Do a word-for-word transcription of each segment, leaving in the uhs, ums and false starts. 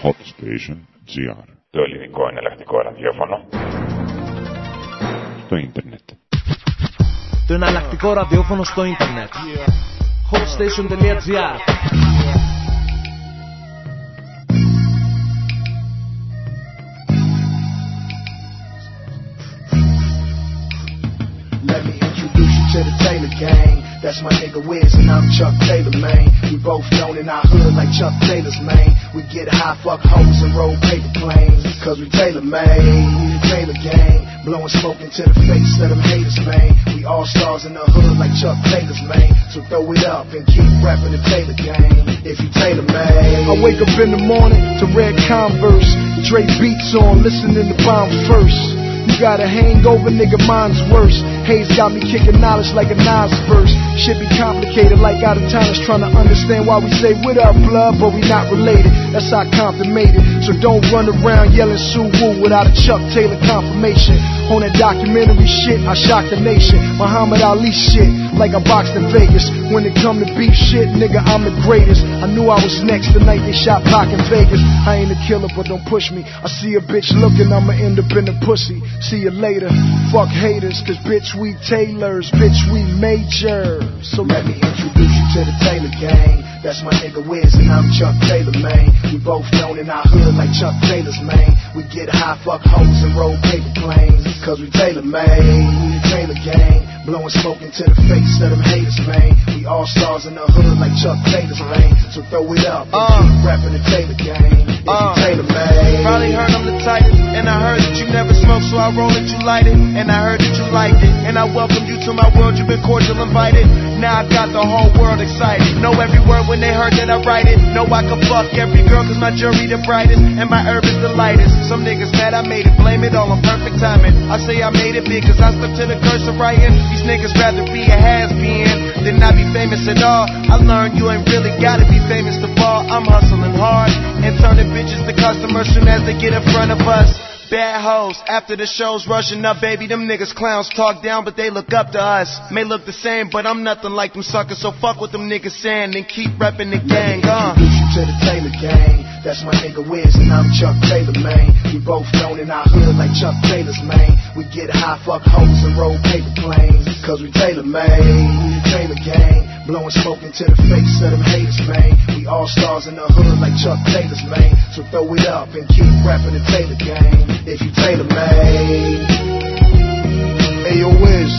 Hot Station τζι αρ. Το ελληνικό εναλλακτικό ραδιόφωνο στο ίντερνετ. Το εναλλακτικό ραδιόφωνο στο ίντερνετ. hotstation.gr. Let me introduce you to the Taylor Gang. That's my nigga Wiz and I'm Chuck Taylor, man. We both known in our hood like Chuck Taylor's, man. We get high, fuck hoes and roll paper planes. Cause we Taylor, man. We the Taylor Gang. Blowing smoke into the face of them haters, man. We all stars in the hood like Chuck Taylor's, man. So throw it up and keep rapping the Taylor Gang. If you Taylor, man. I wake up in the morning to red Converse. Dre beats on, listening to Bomb First. You got a hangover, nigga, mine's worse. Hayes got me kicking knowledge like a Nas verse. Shit be complicated like out of towners trying to understand why we say what up, blood, but we not related. That's how Compton made it. So don't run around yelling Sue Woo without a Chuck Taylor confirmation. On that documentary shit, I shocked the nation. Muhammad Ali shit, like I boxed in Vegas. When it come to beef shit, nigga, I'm the greatest. I knew I was next the night they shot Pac in Vegas. I ain't a killer, but don't push me. I see a bitch looking, I'ma end up in the pussy. See you later, fuck haters, cause bitch we Taylors, bitch we major. So let me introduce you to the Taylor Gang. That's my nigga Wiz and I'm Chuck Taylor, man. We both known in our hood like Chuck Taylor's, man. We get high, fuck hoes and roll paper planes. Cause we Taylor, man. We the Taylor Gang. Blowing smoke into the face of them haters, man. We all stars in the hood like Chuck Taylor's, man. So throw it up and uh, keep rapping the Taylor Gang. If uh, you Taylor, man. Probably heard I'm the tightest. And I heard that you never smoke, so I roll it, you light it. And I heard that you liked it. And I welcomed you to my world, you've been cordial invited. Now I got the whole world excited. Know every word when they heard that I write it. Know I can fuck every girl cause my jury the brightest. And my herb is the lightest. Some niggas mad I made it, blame it all on perfect timing. I say I made it big cause I stuck to the curse of writing. These niggas rather be a has-been than not be famous at all. I learned you ain't really gotta be famous to fall. I'm hustling hard and turning bitches to customers soon as they get in front of us. Bad hoes, after the show's rushing up, baby, them niggas clowns talk down, but they look up to us. May look the same, but I'm nothing like them suckers, so fuck what them niggas saying and keep repping the gang, uh. Introduce you to the Taylor Gang. That's my nigga Wiz and I'm Chuck Taylor, man. We both known in our hood like Chuck Taylor's, man. We get high, fuck hoes and roll paper planes. Cause we Taylor, man. We the Taylor Gang. Blowing smoke into the face of them haters, man. We all stars in the hood like Chuck Taylor's, man. So throw it up and keep rapping the Taylor Gang. If you Taylor, man. Hey, yo, Wiz.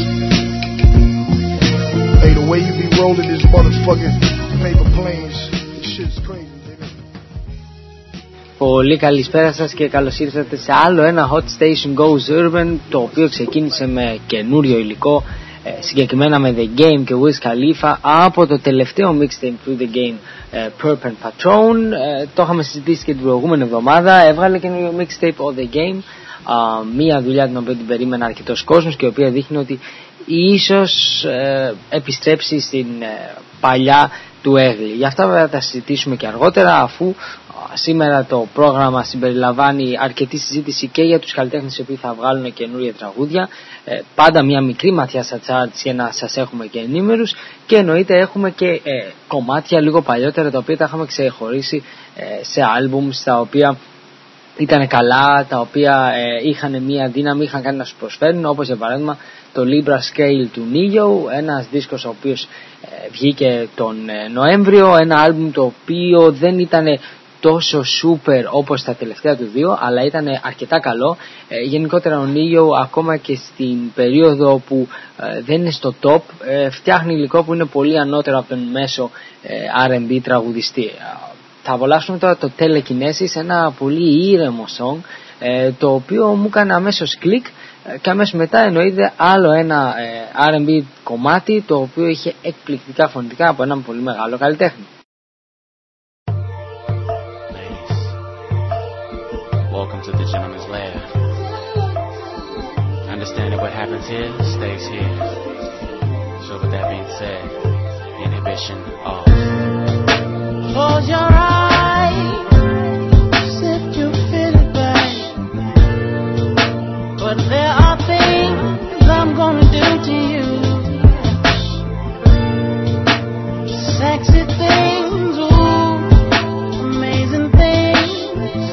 Hey, the way you be rolling this motherfucking paper planes, this shit's crazy, nigga. Πολύ καλησπέρα σας και καλώς ήρθατε σε άλλο ένα Hot Station Goes Urban, το οποίο ξεκίνησε με καινούριο υλικό, συγκεκριμένα με The Game και Wiz Khalifa από το τελευταίο mixtape Through The Game, Perp and Patron. Το είχαμε συζητήσει και την προηγούμενη εβδομάδα. Έβγαλε καινούριο mixtape ο The Game, μία δουλειά την οποία την περίμενε αρκετός κόσμος και η οποία δείχνει ότι ίσως επιστρέψει στην παλιά του έγκλη. Γι' αυτά βέβαια θα συζητήσουμε και αργότερα, αφού σήμερα το πρόγραμμα συμπεριλαμβάνει αρκετή συζήτηση και για τους καλλιτέχνες οι οποίοι θα βγάλουν καινούργια τραγούδια, ε, πάντα μια μικρή ματιά στα charts για να σας έχουμε και ενήμερους, και εννοείται έχουμε και ε, κομμάτια λίγο παλιότερα τα οποία τα είχαμε ξεχωρίσει ε, σε άλμπουμ τα οποία ήταν καλά, τα οποία ε, είχαν μια δύναμη, είχαν κάτι να σου προσφέρουν, όπως για παράδειγμα το Libra Scale του Neo, ένας δίσκος ο οποίος ε, βγήκε τον ε, Νοέμβριο, ένα άλμπουμ το οποίο δεν ήταν τόσο super όπως τα τελευταία του δύο, αλλά ήταν αρκετά καλό. Ε, γενικότερα ο Neo, ακόμα και στην περίοδο που ε, δεν είναι στο top, ε, φτιάχνει υλικό που είναι πολύ ανώτερο από τον μέσο ε, αρ εν μπι τραγουδιστή. Θα απολαύσουμε τώρα το Telekinesis, ένα πολύ ήρεμο song, ε, το οποίο μου έκανε αμέσως κλικ, ε, και αμέσως μετά εννοείται άλλο ένα ε, αρ εν μπι κομμάτι το οποίο είχε εκπληκτικά φωνητικά από έναν πολύ μεγάλο καλλιτέχνη. Welcome to the gentleman's lab. Understand that what happens here stays here. So with that being said, inhibition off. Close your eyes if you feel it right. But there are things I'm gonna do to you. Sexy things, ooh, amazing things.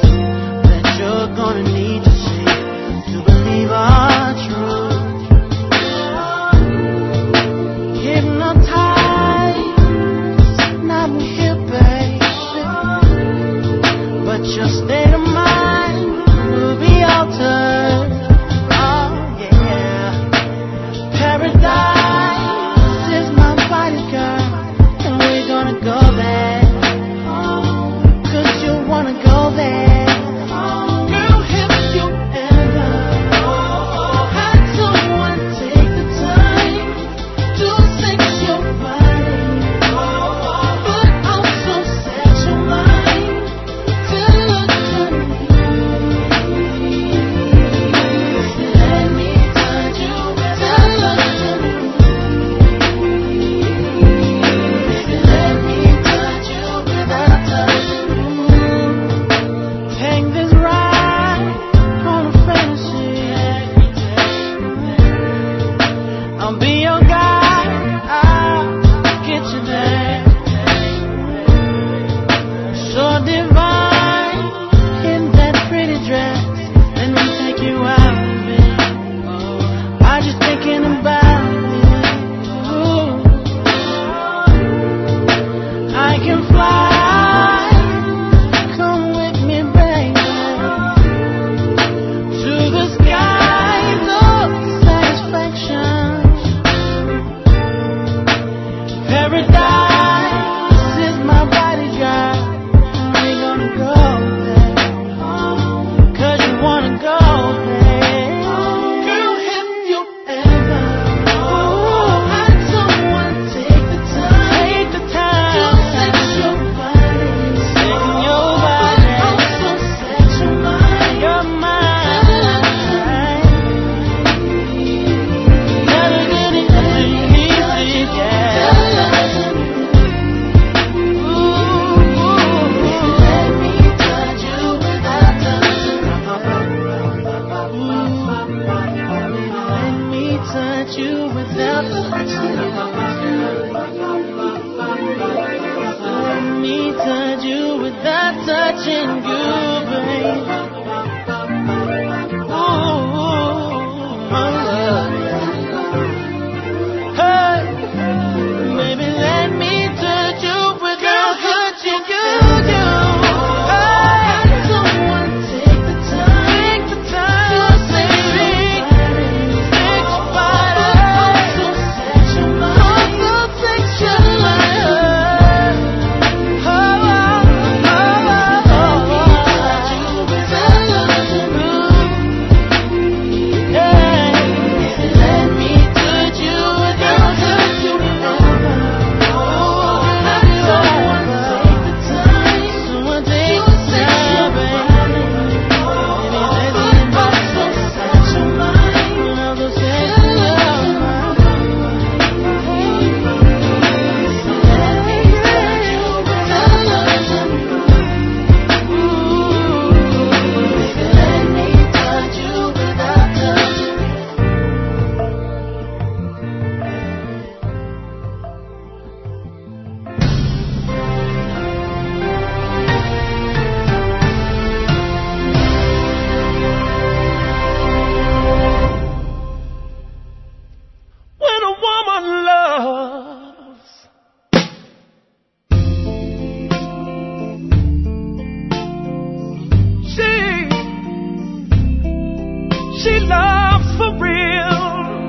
she loves for real.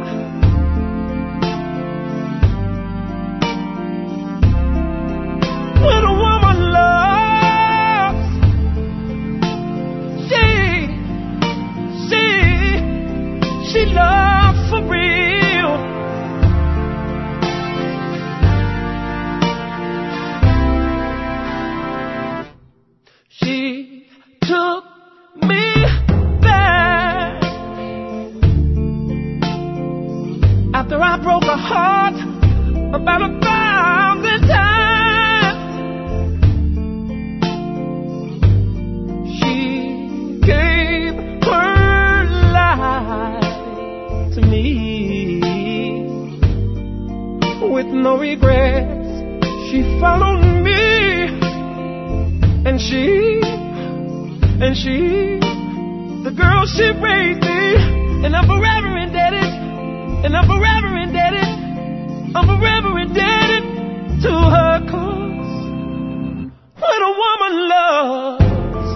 When a woman loves, she, she, she loves for real. She took me back after I broke her heart about a thousand times. She gave her life to me with no regrets. She followed me, and she, and she, the girl she raised me, and I'm forever indebted, and I'm forever indebted, I'm forever indebted to her, 'cause when a woman loves,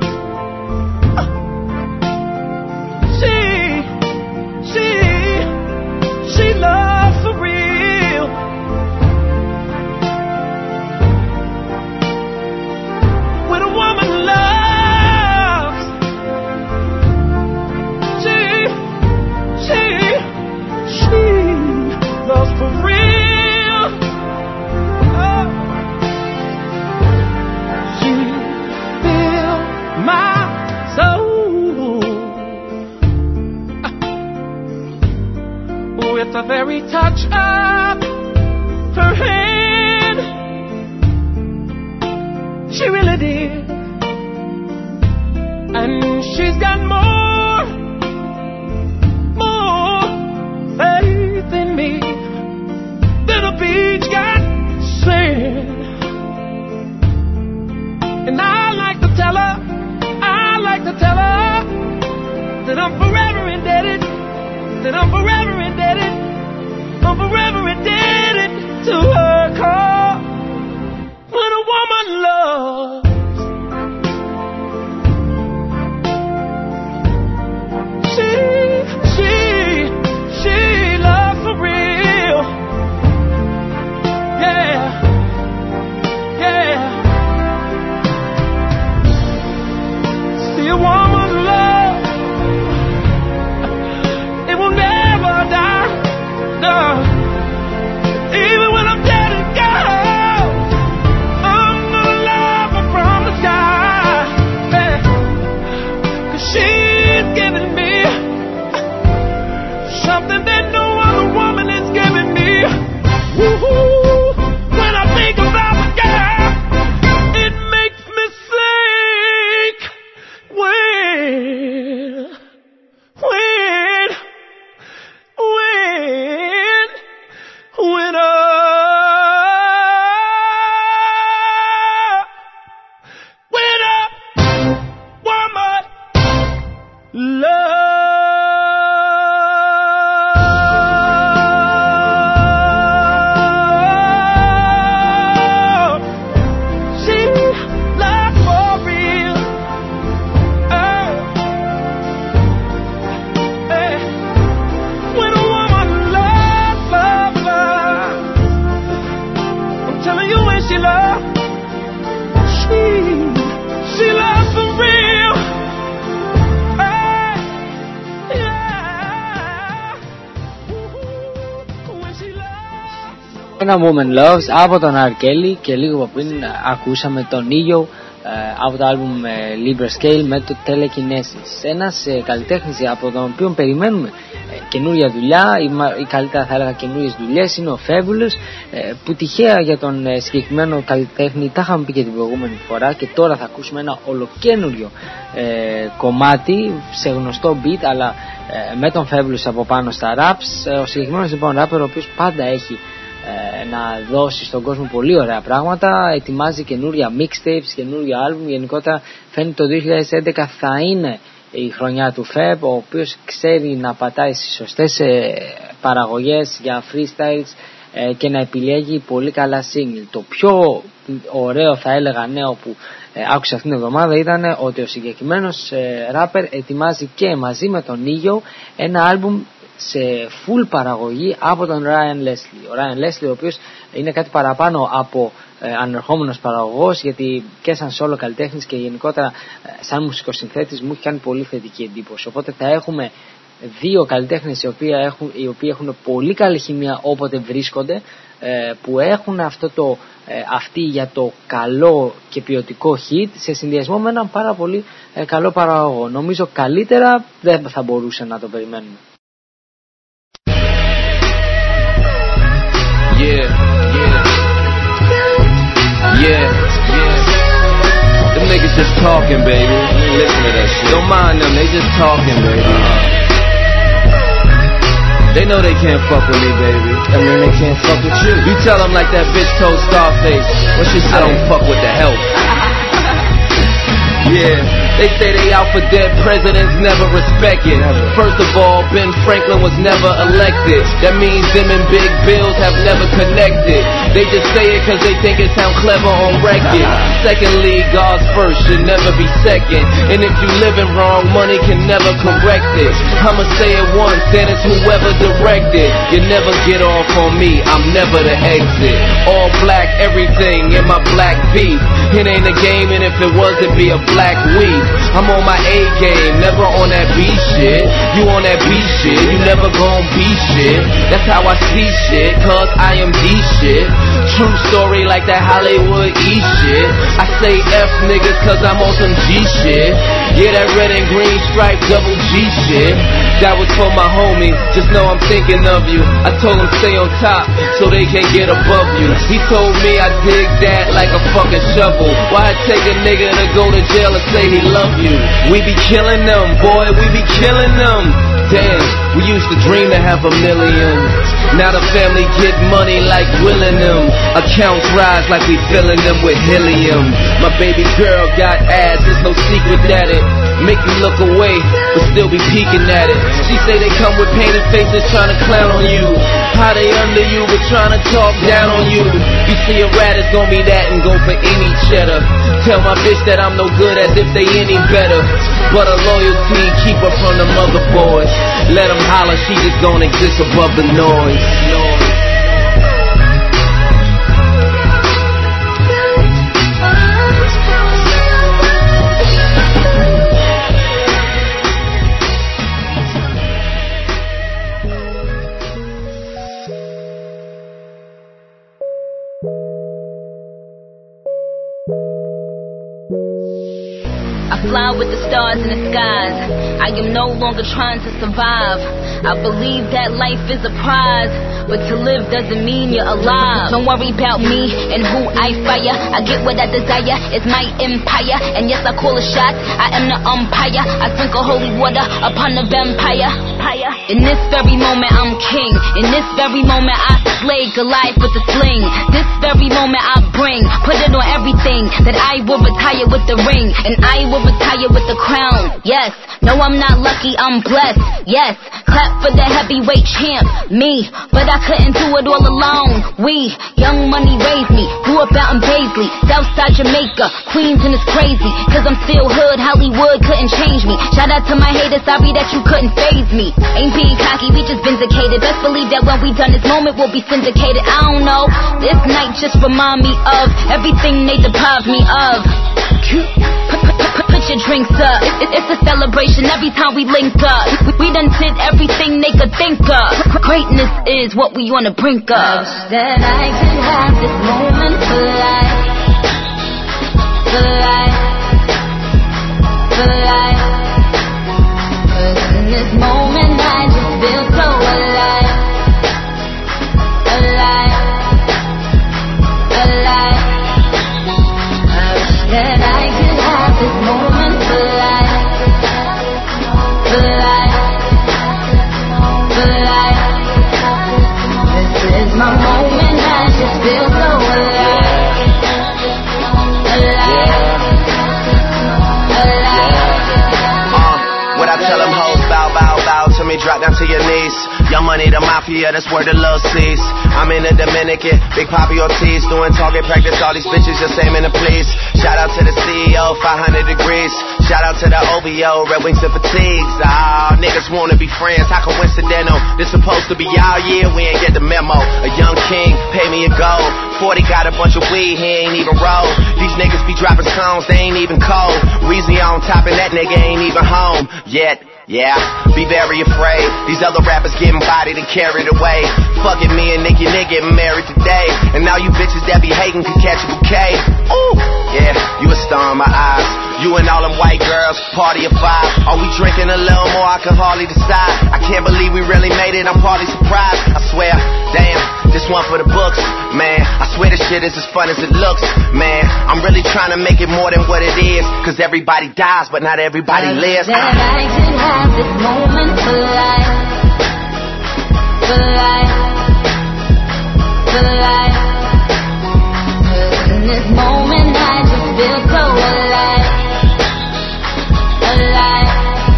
she, she, she loves for real. When a woman loves, she, she, she loves for real. Oh. She filled my soul with the very touch of her hand. She really did. And she's got more, more faith in me than a beach got sand. And I like to tell her, I like to tell her that I'm forever indebted, that I'm forever indebted, I'm forever indebted to her, 'cause when a woman loves, she, she, she loves for real. Yeah, yeah. See a woman love, it will never die. No, even when I'm dead and gone, I'm gonna love her from the sky. Yeah. 'Cause she's giving me something that no other woman is giving me. Woo-hoo. When I think about the girl, it makes me think. When, when, when, when a when a woman loves. She loves for real. Oh, eh. When a woman loves, loves, loves, I'm telling you when she loves, she, she loves for real. Hey, yeah. When she loves. Ένα Woman Loves από τον R. Kelly, και λίγο πριν ακούσαμε τον ήλιο από το άλμπουμ Libra Scale με το Telekinesis. Ένας καλλιτέχνης από τον οποίο περιμένουμε καινούρια δουλειά, ή καλύτερα θα έλεγα καινούριες δουλειές, είναι ο Fabulous, που τυχαία για τον συγκεκριμένο καλλιτέχνη τα είχαμε πει και την προηγούμενη φορά, και τώρα θα ακούσουμε ένα ολοκένουριο κομμάτι σε γνωστό beat, αλλά με τον Fabulous από πάνω στα raps. Ο συγκεκριμένος λοιπόν rapper, ο οποίος πάντα έχει να δώσει στον κόσμο πολύ ωραία πράγματα, ετοιμάζει καινούρια mixtapes, καινούρια album. Γενικότερα φαίνεται το δύο χιλιάδες έντεκα θα είναι η χρονιά του Fab, ο οποίος ξέρει να πατάει στις σωστές παραγωγές για freestyles ε, και να επιλέγει πολύ καλά single. Το πιο ωραίο θα έλεγα νέο που ε, άκουσα αυτήν την εβδομάδα ήταν ότι ο συγκεκριμένος ε, rapper ετοιμάζει και μαζί με τον Νίγιο ένα άλμπουμ σε full παραγωγή από τον Ryan Leslie. Ο Ryan Leslie, ο οποίος είναι κάτι παραπάνω από ε, ανερχόμενος παραγωγός, γιατί και σαν solo καλλιτέχνης και γενικότερα ε, σαν μουσικοσυνθέτης μου έχει κάνει πολύ θετική εντύπωση. Οπότε θα έχουμε δύο καλλιτέχνες οι οποίοι έχουν, οι οποίοι έχουν πολύ καλή χημεία όποτε βρίσκονται, ε, που έχουν αυτό το, ε, αυτή για το καλό και ποιοτικό hit σε συνδυασμό με έναν πάρα πολύ ε, καλό παραγωγό. Νομίζω καλύτερα δεν θα μπορούσε να το περιμένουμε. Yeah, yeah, yeah, yeah. Them niggas just talking, baby. Listen to that shit. Don't mind them, they just talking, baby. Uh-huh. They know they can't fuck with me, baby. That mean they can't fuck with you. You tell them like that bitch told Scarface when she said I don't fuck with the help. Yeah, they say they out for dead presidents, never respected. First of all, Ben Franklin was never elected. That means them and Big Bills have never connected. They just say it cause they think it sound clever on record. Secondly, God's first should never be second. And if you living wrong, money can never correct it. I'ma say it once, and it's whoever directed. You never get off on me, I'm never the exit. All black, everything in my black beef. It ain't a game, and if it was, it'd be a black weed. I'm on my A game, never on that B shit. You on that B shit, you never gon' be shit. That's how I see shit, cause I am D shit. True story like that Hollywood E shit. I say F niggas cause I'm on some G shit. Yeah, that red and green stripe double G shit. That was for my homies, just know I'm thinking of you. I told him stay on top so they can't get above you. He told me I dig that like a fucking shovel. Why take a nigga to go to jail and say he love you? We be killing them, boy, we be killing them. Damn, we used to dream to have a million. Now the family get money like willing them. Accounts rise like we filling them with helium. My baby girl got ass, there's no secret at it. Make you look away, but still be peeking at it. She say they come with painted faces trying to clown on you. How they under you but trying to talk down on you. You see a rat, it's gonna be that and go for any cheddar. Tell my bitch that I'm no good as if they any better. But a loyalty keep her from the mother boys. Let them holler, she just gon' exist above the noise. noise. Fly with the stars in the skies. I am no longer trying to survive. I believe that life is a prize, but to live doesn't mean you're alive. Don't worry about me and who I fire. I get what I desire, it's my empire. And yes, I call a shot, I am the umpire. I sprinkle holy water upon the vampire. In this very moment I'm king. In this very moment I slay Goliath with the sling. This very moment I bring, put it on everything, that I will retire with the ring. And I will retire with the crown. Yes, no I'm not lucky, I'm blessed. Yes, clap for the heavyweight champ, me. But I couldn't do it all alone. We, young money raised me, grew up out in Paisley, Southside Jamaica, Queens, and it's crazy, cause I'm still hood, Hollywood couldn't change me. Shout out to my haters, sorry that you couldn't faze me. Ain't being cocky, we just vindicated. Best believe that when we done this moment we'll be syndicated. I don't know, this night just remind me of everything they deprived me of. Put, put, put, put your drinks up, it, it, it's a celebration every time we link up. We, we done did everything they could think of. Greatness is what we on the brink of. I wish that I could have this moment for life, for life, for life. Cause in this moment I just feel so alive, alive, alive. I wish that I could have this moment for life, for life, for life. This is my moment, I just feel so alive, alive, alive. Uh, when I tell them hoes bow, bow, bow to me, drop down to your knees. Young Money, the Mafia, that's where the love sees. I'm in the Dominican, Big Papi Ortiz, doing target practice, all these bitches just aiming to please. Shout out to the C E O, five hundred degrees. Shout out to the O V O, Red Wings and Fatigues. Ah, oh, niggas wanna be friends, how coincidental? This supposed to be y'all year, we ain't get the memo. A young king, pay me a gold. forty got a bunch of weed, he ain't even roll. These niggas be dropping songs, they ain't even cold. Weezy on top and that nigga ain't even home yet. Yeah, be very afraid. These other rappers getting bodied and carried away. Fucking me and Nicki Nick getting married today. And now you bitches that be hating can catch a bouquet. Ooh, yeah, you a star in my eyes. You and all them white girls, party of five. Are we drinking a little more? I can hardly decide. I can't believe we really made it, I'm partly surprised. I swear, damn, this one for the books. Man, I swear this shit is as fun as it looks. Man, I'm really trying to make it more than what it is. Cause everybody dies, but not everybody lives. That I can have this moment for life. For life. For life. Cause in this moment I just feel so alive. Alive.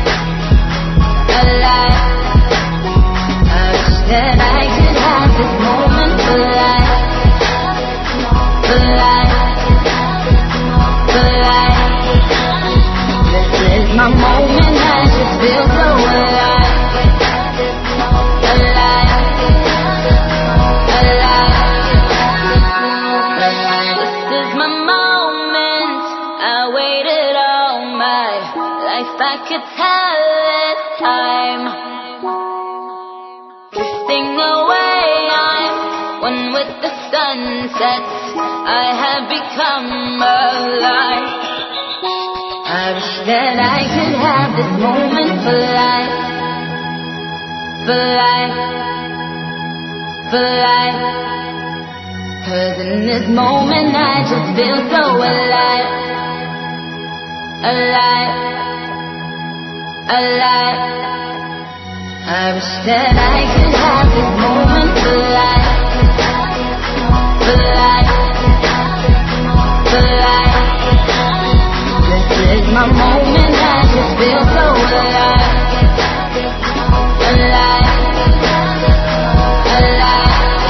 Alive. I wish that I could have this moment for life. For life. For life. This is my moment, I just feel so alive. Alive. Alive. This is my moment, I waited all my life, I could tell it's time. Drifting away, I'm one with the sunset, I have become alive. I wish that I could have this moment for life. For life. For life. Cause in this moment I just feel so alive. Alive. Alive. I wish that I could have this moment for life. For life. For life. This is my moment, I just feel so alive. Alive. Alive.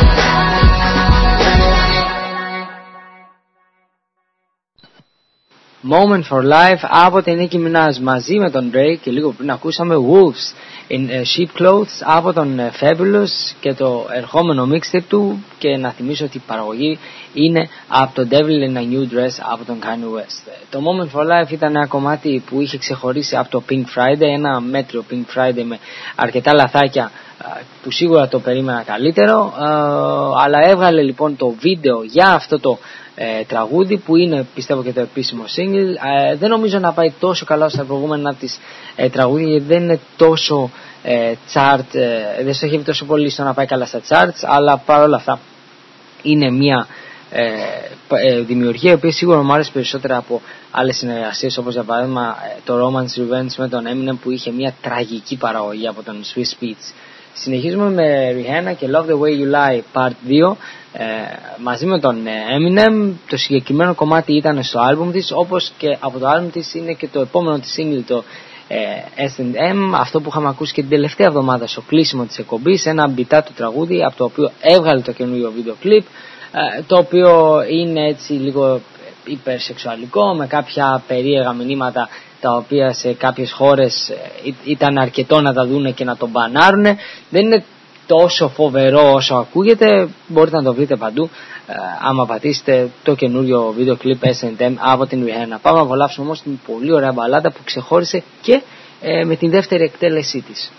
Moment for Life από την Nicki Minaj μαζί με τον Drake, και λίγο πριν ακούσαμε Wolves in Sheep Clothes από τον Fabulous και το ερχόμενο mixtape του, και να θυμίσω ότι η παραγωγή είναι από το Devil in a New Dress από τον Kanye West. Το Moment for Life ήταν ένα κομμάτι που είχε ξεχωρίσει από το Pink Friday, ένα μέτριο Pink Friday με αρκετά λαθάκια που σίγουρα το περίμενα καλύτερο, αλλά έβγαλε λοιπόν το βίντεο για αυτό το ε, τραγούδι που είναι πιστεύω και το επίσημο single. Ε, δεν νομίζω να πάει τόσο καλά στα προηγούμενα της ε, τραγούδια, γιατί δεν είναι τόσο ε, chart, ε, δεν στοχεύει τόσο πολύ στο να πάει καλά στα charts, αλλά παρόλα αυτά είναι μια ε, ε, δημιουργία η οποία σίγουρα μου άρεσε περισσότερα από άλλες συνεργασίες, όπως για παράδειγμα ε, το Romance Revenge με τον Eminem που είχε μια τραγική παραγωγή από τον Swiss Beats. Συνεχίζουμε με Rihanna και Love the Way You Lie Part δύο ε, μαζί με τον Eminem. Το συγκεκριμένο κομμάτι ήταν στο άλμπουμ της, όπως και από το άλμπουμ της είναι και το επόμενο της single, το ε, ες εντ εμ, αυτό που είχαμε ακούσει και την τελευταία εβδομάδα στο κλείσιμο της εκπομπής, ένα μπιτά του τραγούδι από το οποίο έβγαλε το καινούριο βίντεο κλιπ, ε, το οποίο είναι έτσι λίγο υπερσεξουαλικό με κάποια περίεργα μηνύματα τα οποία σε κάποιες χώρες ήταν αρκετό να τα δούνε και να τον μπανάρουν. Δεν είναι τόσο φοβερό όσο ακούγεται, μπορείτε να το βρείτε παντού ε, άμα πατήσετε το καινούριο βίντεο κλιπ ες εντ εμ από την Rihanna. Πάμε να απολαύσουμε όμως την πολύ ωραία μπαλάντα που ξεχώρισε και ε, με την δεύτερη εκτέλεσή της.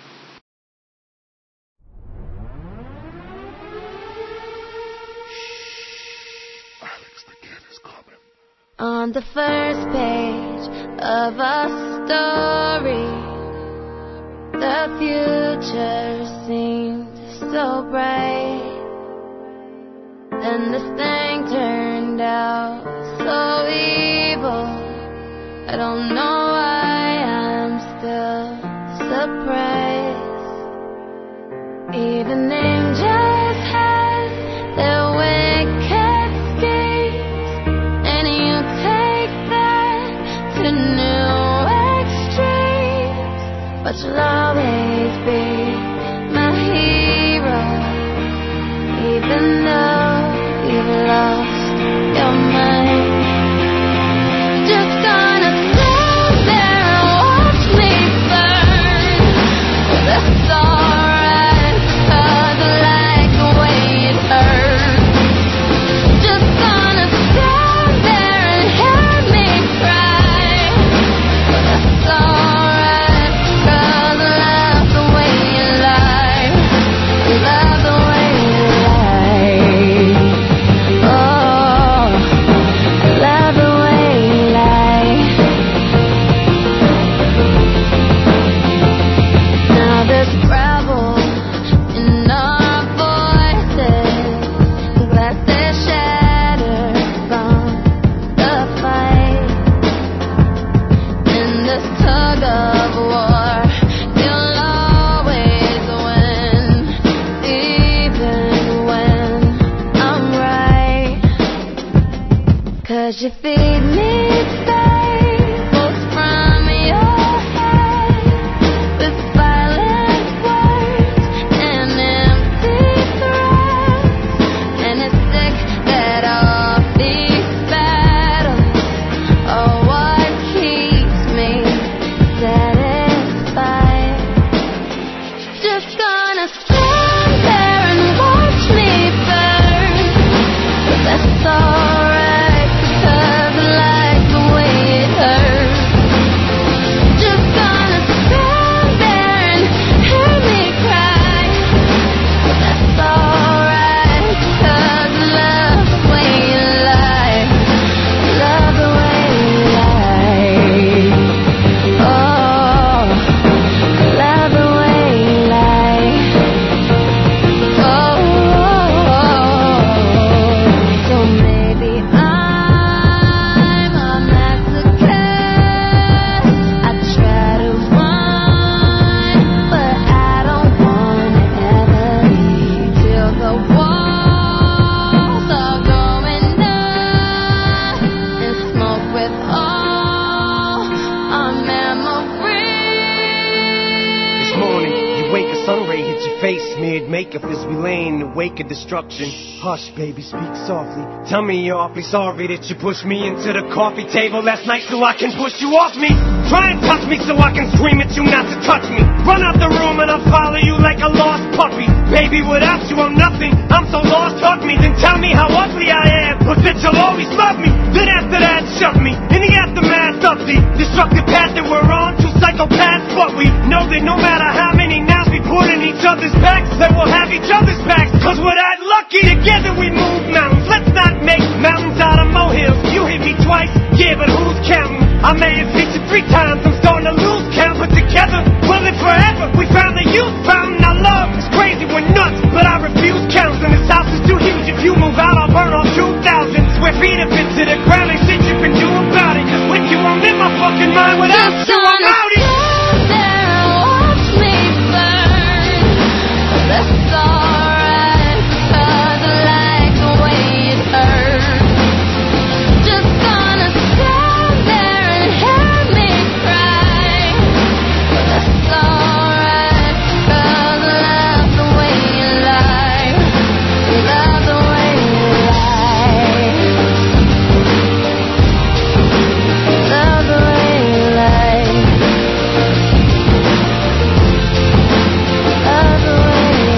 On the first page of a story, the future seemed so bright, and this thing turned out so evil. I don't know why I'm still surprised. Even angels have their wicked schemes, and you take that to new extremes, but you'll always be my hero. your face smeared makeup as we lay in the wake of destruction. Hush, baby, speak softly. Tell me you're awfully sorry that you pushed me into the coffee table last night so I can push you off me. Try and touch me so I can scream at you not to touch me. Run out the room and I'll follow you like a lost puppy. Baby, without you I'm nothing. I'm so lost, hug me, then tell me how ugly I am, but that you'll always love me. Then after that, shove me in the aftermath of the destructive path that we're on. Two psychopaths, but we know that no matter how many knives we put in each other's backs, that we'll have each other's backs. Cause we're that lucky, together we move mountains. Let's not make mountains out of molehills. You hit me twice, yeah, but who's counting? I may have hit you three times, I'm starting to lose count, but together we'll live forever. We found the youth fountain. Our love is crazy, we're nuts, but I refuse counts. And this house is too huge. If you move out, I'll burn off two thousand square feet of it to the ground. Ain't shit you can do about it. Cause with you, I'm in my fucking mind. Without you, I'm out it. That's alright, cause I like the way it hurts. Just gonna stand there and hear me cry. That's alright, cause I love the way you lie. Love the way you lie. Love the way you lie. Love the way.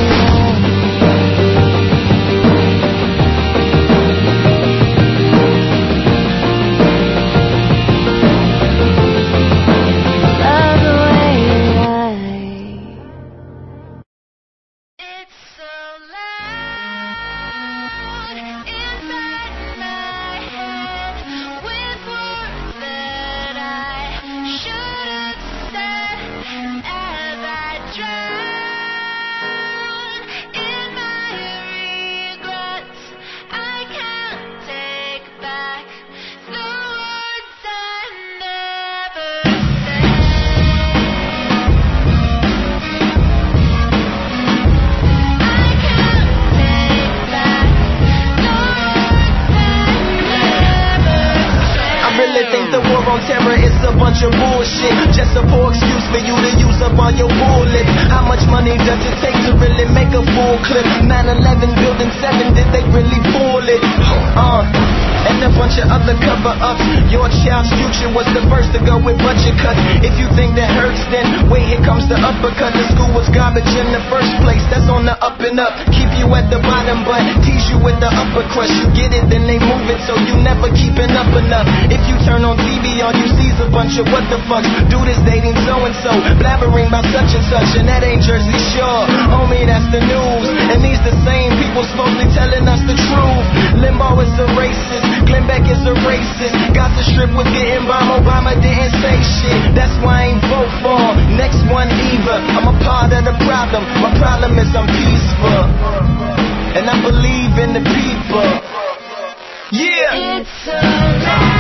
What the fuck, dude is dating so-and-so, blabbering about such and such, and that ain't Jersey Shore. Homie, that's the news, and these the same people supposedly telling us the truth. Limbaugh is a racist, Glenn Beck is a racist. Got the strip with getting bomb, Obama didn't say shit. That's why I ain't vote for him. Next one either, I'm a part of the problem. My problem is I'm peaceful, and I believe in the people. Yeah. It's alright.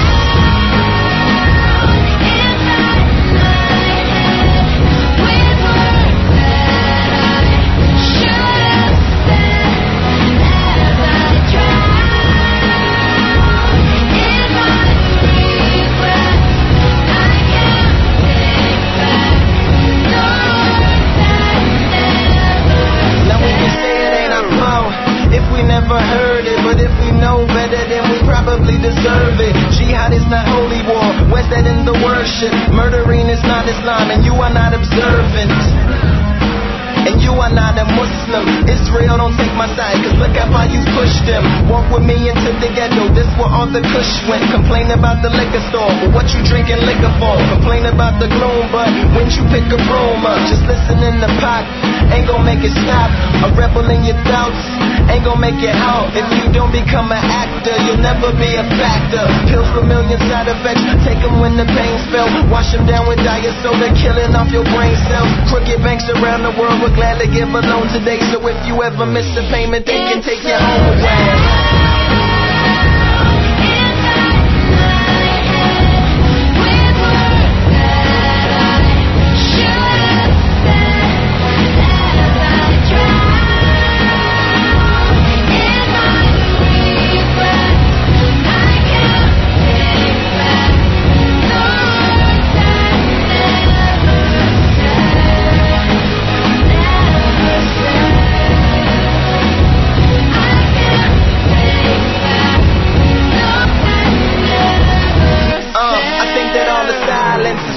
Never heard it, but if we know better, then we probably deserve it. Jihad is not holy war, where's that in the worship? Murdering is not Islam, and you are not observant. And you are not a Muslim. Israel, don't take my side, cause look how far you pushed them. Walk with me into the ghetto, this where all the kush went. Complain about the liquor store, but what you drinking liquor for? Complain about the gloom, but when you pick a broom up, just listen in the pot, ain't gon' make it stop. A rebel in your doubts, ain't gon' make it out. If you don't become an actor, you'll never be a factor. Pills with million side effects, take them when the pain's felt. Wash them down with diet soda, killing off your brain cells. Crooked banks around the world will glad to give a loan today. So if you ever miss a payment, they can take your home away.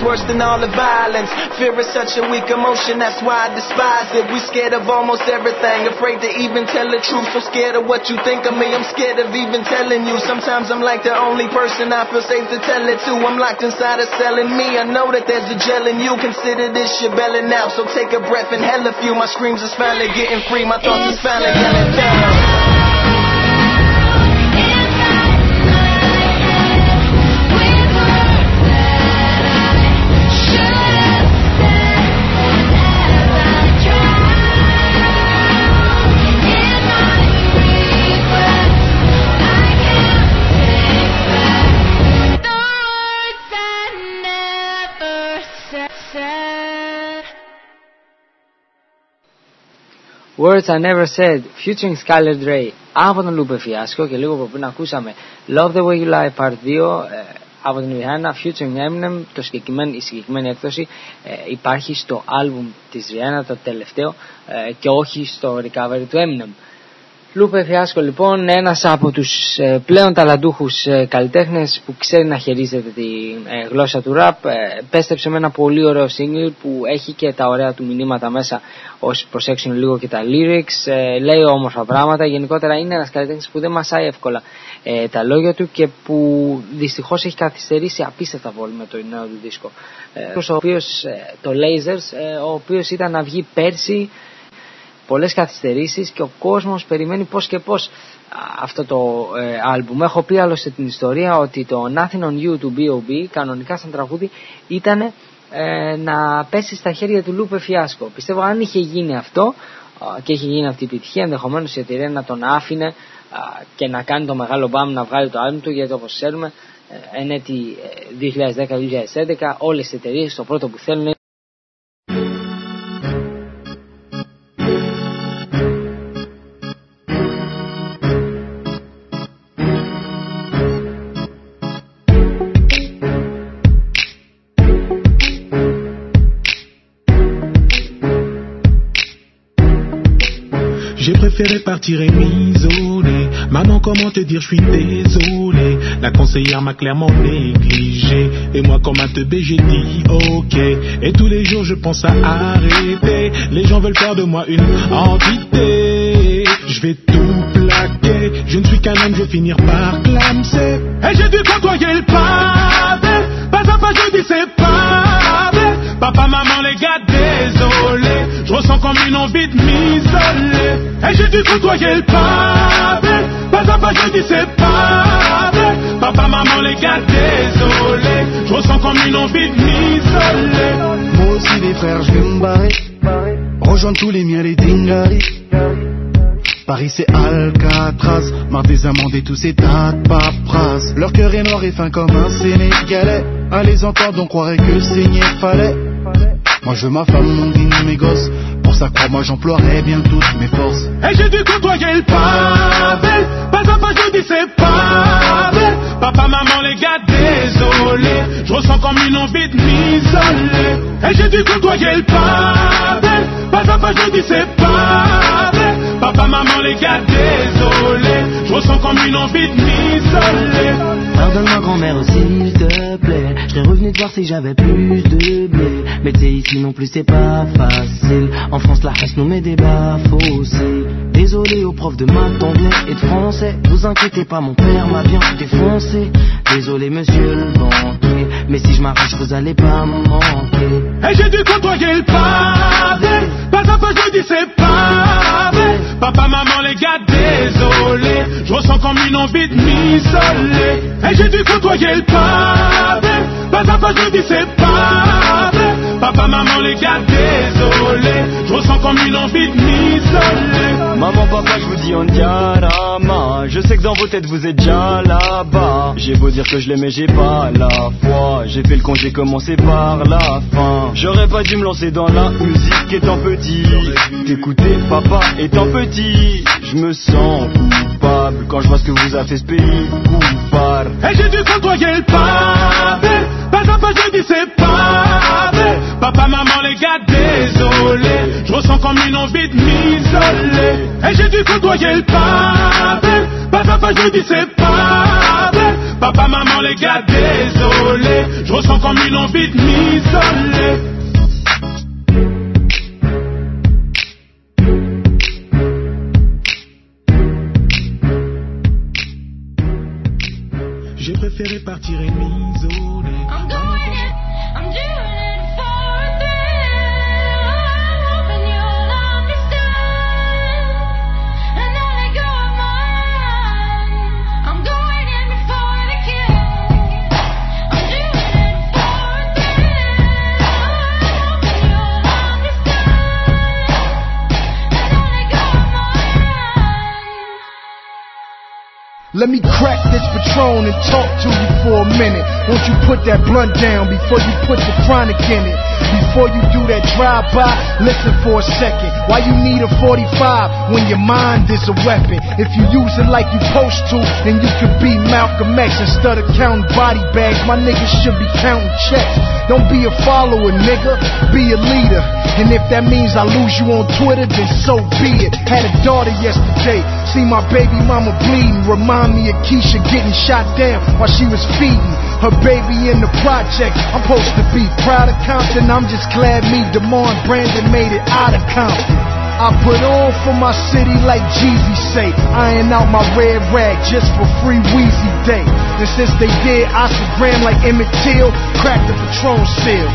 worse than all the violence. Fear is such a weak emotion, that's why I despise it. We scared of almost everything, afraid to even tell the truth. So scared of what you think of me, I'm scared of even telling you. Sometimes I'm like the only person I feel safe to tell it to. I'm locked inside a cell in me, I know that there's a gel in you. Consider this shit belling out, so take a breath and hell a few. My screams is finally getting free, my thoughts is finally getting down. Words I Never Said, featuring Skylar Grey από τον Lupe Fiasco, και λίγο από πριν ακούσαμε Love the Way You Lie Part δύο ε, από την Rihanna featuring Eminem. Το συγκεκριμένο, η συγκεκριμένη έκδοση ε, υπάρχει στο άλμπουμ της Rihanna, το τελευταίο, ε, και όχι στο recovery του Eminem. Lupe Fiasco λοιπόν, ένας από τους ε, πλέον ταλαντούχους ε, καλλιτέχνες που ξέρει να χειρίζεται τη ε, γλώσσα του rap, ε, πέστρεψε με ένα πολύ ωραίο single που έχει και τα ωραία του μηνύματα μέσα, όσοι προσέξουν λίγο και τα lyrics, ε, λέει όμορφα πράγματα. Γενικότερα είναι ένας καλλιτέχνης που δεν μασάει εύκολα ε, τα λόγια του και που δυστυχώς έχει καθυστερήσει απίστευτα πολύ με το νέο του δίσκο, ε, ο οποίος, ε, το Lasers, ε, ο οποίος ήταν να βγει πέρσι, πολλές καθυστερήσεις και ο κόσμος περιμένει πώς και πώς αυτό το ε, άλμπουμ. Έχω πει άλλωστε την ιστορία ότι το Nothing on You του μπι ο μπι κανονικά σαν τραγούδι ήταν ε, να πέσει στα χέρια του Lupe Fiasco. Πιστεύω αν είχε γίνει αυτό ε, και είχε γίνει αυτή η επιτυχία, ενδεχομένως η εταιρεία να τον άφηνε ε, και να κάνει το μεγάλο μπαμ να βγάλει το άλμπουμ του, γιατί όπως ξέρουμε ε, εν έτη δύο χιλιάδες δέκα δύο χιλιάδες έντεκα όλες οι εταιρείες το πρώτο που θέλουν J'ai préféré partir et m'isoler. Maman, comment te dire, je suis désolé. La conseillère m'a clairement négligé. Et moi, comme un teubé, j'ai dit ok. Et tous les jours, je pense à arrêter. Les gens veulent faire de moi une entité. Je vais tout plaquer. Je ne suis qu'un homme, je vais finir par clamser. Et j'ai dû côtoyer le pavé. Pas à pas, je dis c'est pavé. Papa, maman, les gars, désolé. Je ressens comme une envie de m'isoler. Et j'ai dû côtoyer le pavé. Pas à pas, je dis c'est pavé. Papa, maman, les gars, désolé. Je ressens comme une envie de m'isoler. Moi aussi, les frères, je vais me barrer. Rejoindre tous les miens, les dingaris. Paris c'est Alcatraz, marre des amendes et tous ces tas de paperasses. Leur cœur est noir et fin comme un Sénégalais. À les entendre on croirait que saigner fallait. Moi je veux ma femme, mon dîner, mes gosses. Pour ça crois-moi j'emploierai bien toutes mes forces. Et j'ai dû côtoyer le pavé. Pas à pas je dis c'est pavé. Papa, maman, les gars, désolé. Je ressens comme une envie de m'isoler. Et j'ai dû côtoyer le pavé. Pas à pas je dis c'est pavé. Papa, maman, les gars, désolé. Je ressens comme une envie de m'isoler. Pardonne-moi grand-mère s'il te plaît. Je serais revenu te voir si j'avais plus de blé. Mais t'sais ici non plus c'est pas facile. En France la race nous met des bas-fossés. Désolé aux profs de maths, d'anglais et de français. Vous inquiétez pas, mon père m'a bien défoncé. Désolé monsieur le banquier, mais si je m'arrache vous allez pas me manquer. Et j'ai dû côtoyer le pavé. Pas à pas je dis c'est pavé. Papa, maman, les gars, désolé. Je ressens comme une envie de m'isoler. Et j'ai dû côtoyer le pavé. Pas à pas je dis c'est pavé. Papa, maman, les gars, désolé. Je ressens comme une envie de m'isoler. Maman, papa, je vous dis on diarama. Je sais que dans vos têtes vous êtes déjà là-bas. J'ai beau dire que je l'aimais, j'ai pas la foi. J'ai fait le con, j'ai commencé par la fin. J'aurais pas dû me lancer dans la musique étant petit. T'écouter papa étant petit. Je me sens coupable quand je vois ce que vous a fait ce pays coupable. Et j'ai dû côtoyer le pavé. Pas à pas je dis c'est pavé. Papa, maman, les gars, désolé. Je ressens comme une envie de m'isoler. Et j'ai dû côtoyer le pavé. Pas à pas je dis c'est pavé. Papa, maman, les gars, désolé. Je ressens comme une envie de m'isoler. J'ai préféré partir et m'isoler. I'm doing it, I'm doing it for a thrill. I'm hoping you'll understand and not let go of my hand. I'm going in before the kill. I'm doing it for a thrill. I'm hoping you'll understand and not let go of my hand. Let me crack this Patron and talk to you for a minute. Won't you put that blunt down before you put the chronic in it? Before you do that drive-by, listen for a second. Why you need a forty-five when your mind is a weapon? If you use it like you supposed to, then you could be Malcolm X instead of counting body bags. My niggas should be counting checks. Don't be a follower, nigga. Be a leader. And if that means I lose you on Twitter, then so be it. Had a daughter yesterday. See my baby mama bleeding. Remind me of Keisha getting shot down while she was feeding her baby in the project. I'm supposed to be proud of Compton. I'm just glad me, DeMar, and Brandon made it out of Compton. I put on for my city like Jeezy say. Iron out my red rag just for free Weezy Day. And since they did Instagram like Emmett Till, crack the Patron seal.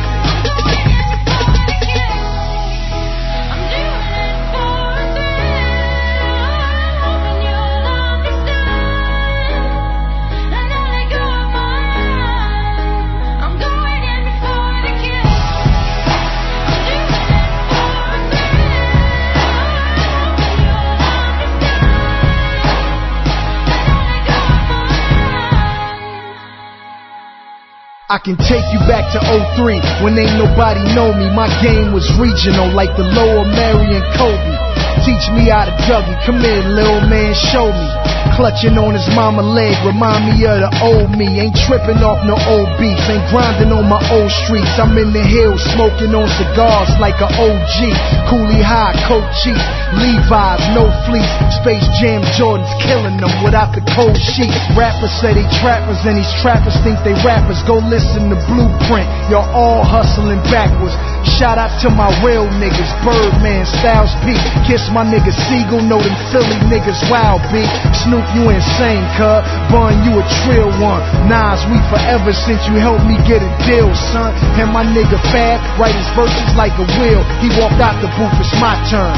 I can take you back to oh three when ain't nobody know me. My game was regional like the Lower Marion Kobe. Teach me how to Dougie, come here little man, show me. Clutching on his mama leg, remind me of the old me. Ain't tripping off no old beats, ain't grinding on my old streets. I'm in the hills smoking on cigars like a O G. Coolie High, Coat Chief, Levi's, no fleece. Space Jam Jordans killing them without the cold sheets. Rappers say they trappers and these trappers think they rappers. Go listen to Blueprint, y'all all hustling backwards. Shout out to my real niggas, Birdman, Styles P. Kiss my nigga Siegel, know them Philly niggas wild B. Snoop, you insane, cuz. Bun, you a trill one. Nas, we forever since you helped me get a deal, son. And my nigga Fab, write his verses like a wheel. He walked out the booth, it's my turn.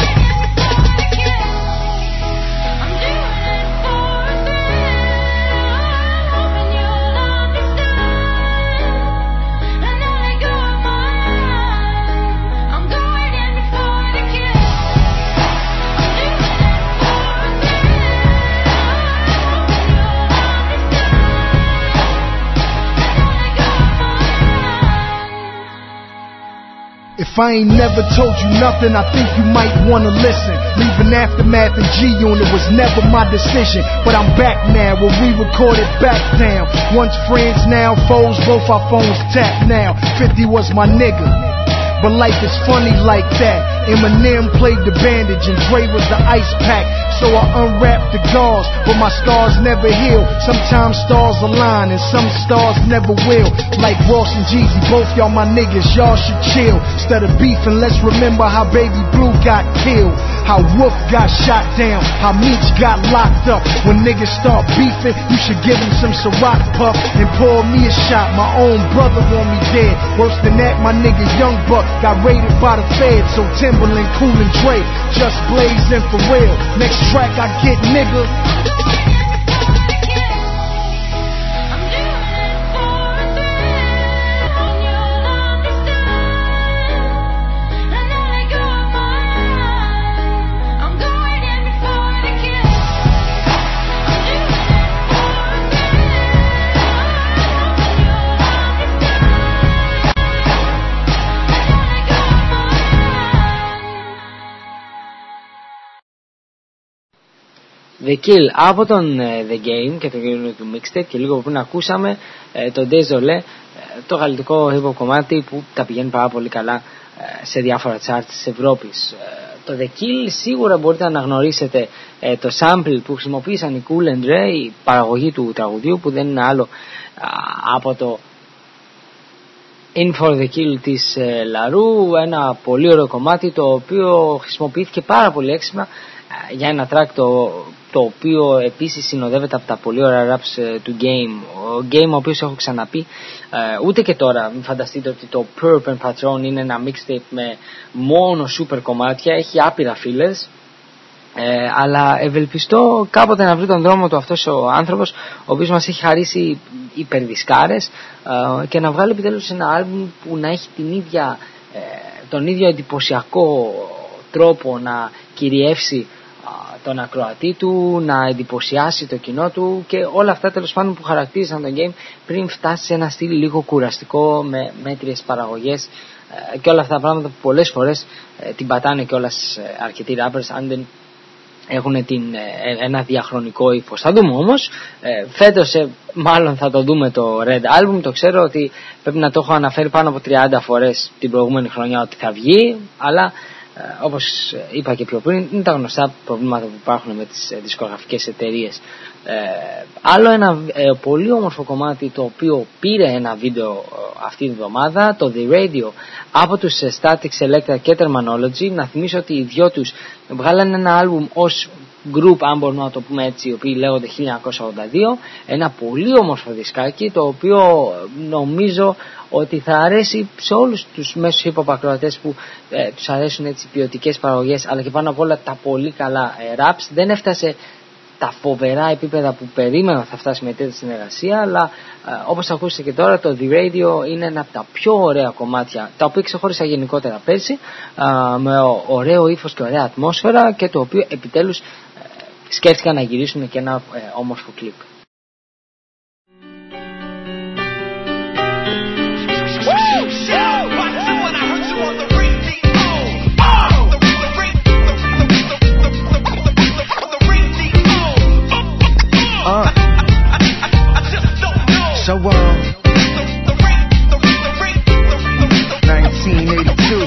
If I ain't never told you nothing, I think you might wanna listen. Leaving Aftermath and G-Unit was never my decision, but I'm back now when we recorded Back Down. Once friends, now foes, both our phones tapped now. fifty was my nigga, but life is funny like that. Eminem played the bandage and Dre was the ice pack. So I unwrapped the gauze, but my scars never heal. Sometimes stars align and some stars never will. Like Ross and Jeezy, both y'all my niggas, y'all should chill. Instead of beefing, let's remember how Baby Blue got killed, how Wolf got shot down, how Meech got locked up. When niggas start beefing, you should give them some Ciroc puff and pour me a shot. My own brother want me dead. Worse than that, my nigga Young Buck got raided by the feds. So Timberland, Cool and Dre, just blazing for real. Next track I get, nigga. The Kill από τον uh, The Game και το καινούριο του mixtape, και λίγο πριν ακούσαμε uh, το Désolé, uh, το γαλλικό hip hop κομμάτι που τα πηγαίνει πάρα πολύ καλά uh, σε διάφορα charts της Ευρώπης. Uh, το The Kill σίγουρα μπορείτε να αναγνωρίσετε ε, το sample που χρησιμοποίησαν οι Cool and Dre, η παραγωγή του τραγουδιού, που δεν είναι άλλο α, από το In for the Kill της ε, Λαρού, ένα πολύ ωραίο κομμάτι το οποίο χρησιμοποιήθηκε πάρα πολύ έξυπνα ε, για ένα track το, το οποίο επίσης συνοδεύεται από τα πολύ ωραία raps ε, του Game. Ο Game, ο οποίος έχω ξαναπεί, ε, ούτε και τώρα μην φανταστείτε ότι το Purp and Patron είναι ένα mixtape με μόνο super κομμάτια, έχει άπειρα fillers. Ε, αλλά ευελπιστώ κάποτε να βρει τον δρόμο του αυτός ο άνθρωπος, ο οποίος μας έχει χαρίσει υπερδισκάρες, ε, και να βγάλει επιτέλους ένα άλμπουμ που να έχει την ίδια, ε, τον ίδιο εντυπωσιακό τρόπο να κυριεύσει ε, τον ακροατή του, να εντυπωσιάσει το κοινό του και όλα αυτά τέλος πάντων που χαρακτήριζαν τον Game πριν φτάσει σε ένα στυλ λίγο κουραστικό με μέτριες παραγωγές ε, και όλα αυτά τα πράγματα που πολλές φορές ε, την πατάνε κιόλας ε, αρκετοί rappers αν δεν έχουν την, ένα διαχρονικό ύφος. Θα δούμε όμως, ε, φέτος ε, μάλλον θα το δούμε το Red Album, το ξέρω ότι πρέπει να το έχω αναφέρει πάνω από τριάντα φορές την προηγούμενη χρονιά ότι θα βγει, αλλά ε, όπως είπα και πιο πριν είναι τα γνωστά προβλήματα που υπάρχουν με τις ε, δισκογραφικές εταιρείες. Ε, άλλο ένα ε, πολύ όμορφο κομμάτι το οποίο πήρε ένα βίντεο ε, αυτή τη βδομάδα, το The Radio από τους ε, Static Selector και Terminology. Να θυμίσω ότι οι δυο τους βγάλανε ένα άλμπουμ ως group, αν μπορούμε να το πούμε έτσι, οι οποίοι λέγονται χίλια εννιακόσια ογδόντα δύο, ένα πολύ όμορφο δισκάκι το οποίο νομίζω ότι θα αρέσει σε όλους τους μέσους hip hop ακροατές που ε, τους αρέσουν έτσι ποιοτικές παραγωγές, αλλά και πάνω απ' όλα τα πολύ καλά ε, raps. Δεν έφτασε τα φοβερά επίπεδα που περίμενα θα φτάσει με τέτοια συνεργασία, αλλά ε, όπως θα ακούσετε και τώρα, το The Radio είναι ένα από τα πιο ωραία κομμάτια, τα οποία ξεχώρισα γενικότερα πέρσι, ε, με ωραίο ύφος και ωραία ατμόσφαιρα, και το οποίο επιτέλους ε, σκέφτηκαν να γυρίσουν και ένα ε, όμορφο κλιπ. Uh, so um, nineteen eighty-two.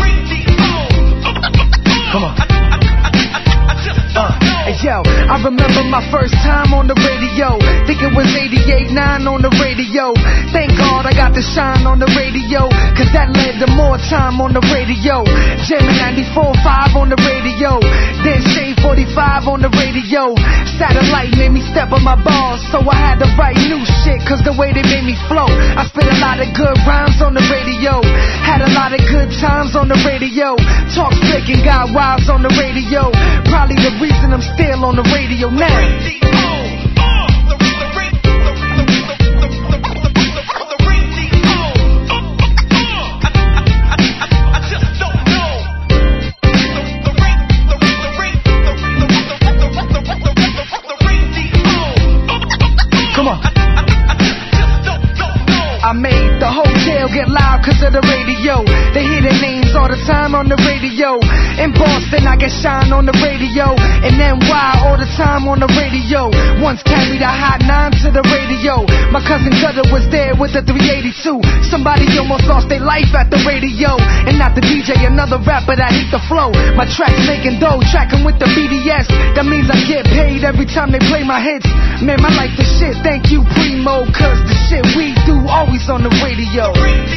Come on. Uh, hey yo, I remember my first time on the radio. Think it was eighty-eight nine on the radio. Thank God I got to shine on the radio, cause that led to more time on the radio. Jamming ninety-four five on the radio. Then Shade forty-five on the radio. Satellite made me step on my balls, so I had to write new shit, cause the way they made me flow. I spit a lot of good rhymes on the radio. Had a lot of good times on the radio. Talk slick and got wives on the radio. Probably the reason I'm still on the radio now. I made the hotel get loud cause of the radio. They hear their names all the time on the radio. In Boston I get shine on the radio. In N Y all the time on the radio. Once carried a hot nine to the radio. My cousin Gutter was there with the three eighty-two. Somebody almost lost their life at the radio. And not the D J, another rapper that hit the flow. My tracks making dough, tracking with the B D S. That means I get paid every time they play my hits. Man, my life is shit, thank you Primo, cause the shit we do always on the radio.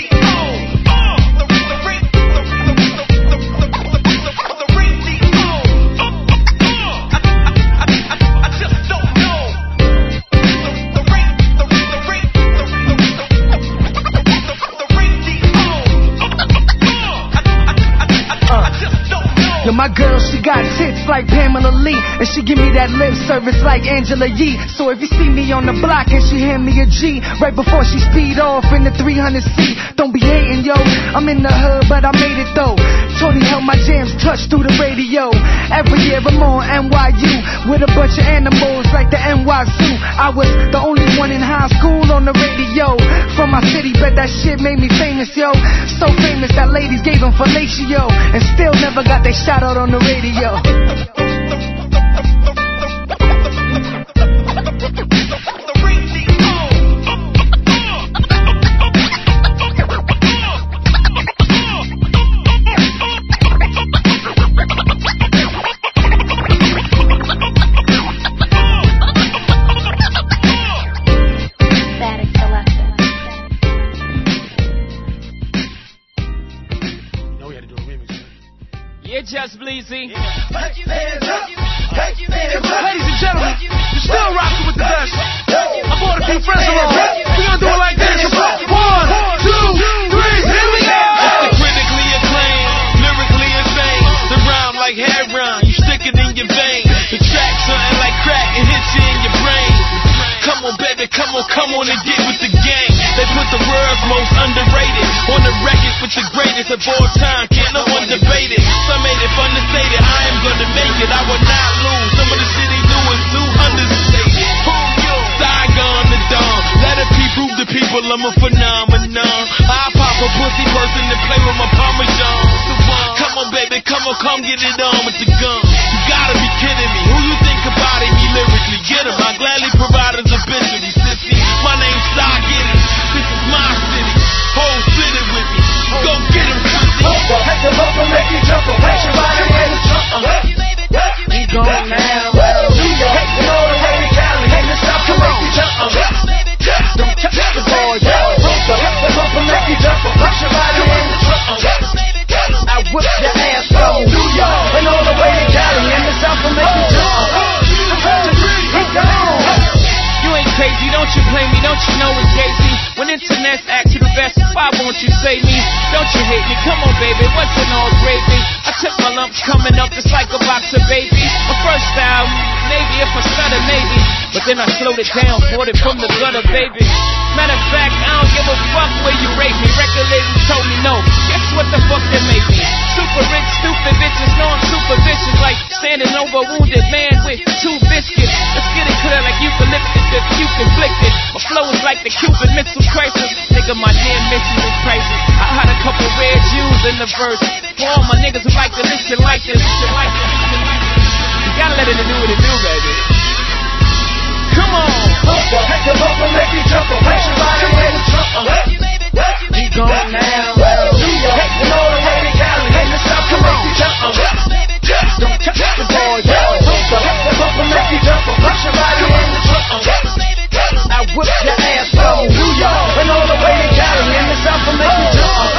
Yo, my girl, she got tits like Pamela Lee, and she give me that lip service like Angela Yee. So if you see me on the block and she hand me a G right before she speed off in the three hundred C, don't be hating, yo. I'm in the hood, but I made it though. Tony held my jams touch through the radio. Every year I'm on N Y U with a bunch of animals like the N Y Zoo. I was the only one in high school on the radio. From my city, bet that shit made me famous, yo. So famous that ladies gave him fellatio, and still never got their shot out on the radio. Yeah, just Bleezy. Ladies and gentlemen, you're still rocking with the best. I brought a few friends along. We're gonna do it like this. One, two, three, here we go. It's the critically acclaimed, lyrically insane. The rhyme like heroin, you stick it in your vein. The track something like crack, it hits you in your brain. Come on, baby, come on, come on and get with the gang. They put the world's most underrated on the record with the greatest of all time. Can't no one debate it. Some made it fun to say that I am gonna make it. I will not lose. Some of the shit he do is too understated. Saigon the Dawn. Let it be prove to people I'm a phenomenon. I pop a pussy person and play with my Parmesan. Come on, baby, come on, come get it on with the gun. You gotta be kidding me. Who you think about it? Me lyrically get him. I gladly provide his obituary. Sissy, my name's Star Giddy. This is my city. Whole city with me. Go get him, pussy. Take the bump and make you jump. Place your body in the trunk. We gone now. New York, and all the way to Cali. And the South to make you jump. Don't touch the boy, yo. Take the bump and make you jump. Place your body in the trunk. I whip your ass from New York, and all the way to Cali. And the South to make you jump. We gone. You ain't crazy, don't you blame me, don't you know it's Jay-Z? When internet's act you the best, why won't you say me? Don't you hate me, come on baby, what's in all gravy? I took my lumps coming up just like a box of baby. My first album, maybe if I stutter maybe, but then I slowed it down, poured it from the gutter baby. Matter of fact, I don't give a fuck where you rate me. Record labels told me no, guess what the fuck they made me? Super rich, stupid bitches, know I'm super vicious, like standing over a wounded man with two biscuits. Let's get it clear like eucalyptus. If you conflicted, my flow is like the Cuban Missile Crisis. Nigga, my near misses is crisis. I had a couple rare Jews in the verse. For all my niggas who like to listen like this, listen like this. You gotta let it do what it do, baby. Come on. Take the bump and make you jump. Place your body in the trunk. We gone now. New York, and all the way to Cali. And the South to make you jump. Don't touch the boy, yo. Take the bump and make you jump. Place your body in the trunk. I whip your ass from New York, and all the way to Cali. And the South to make you jump.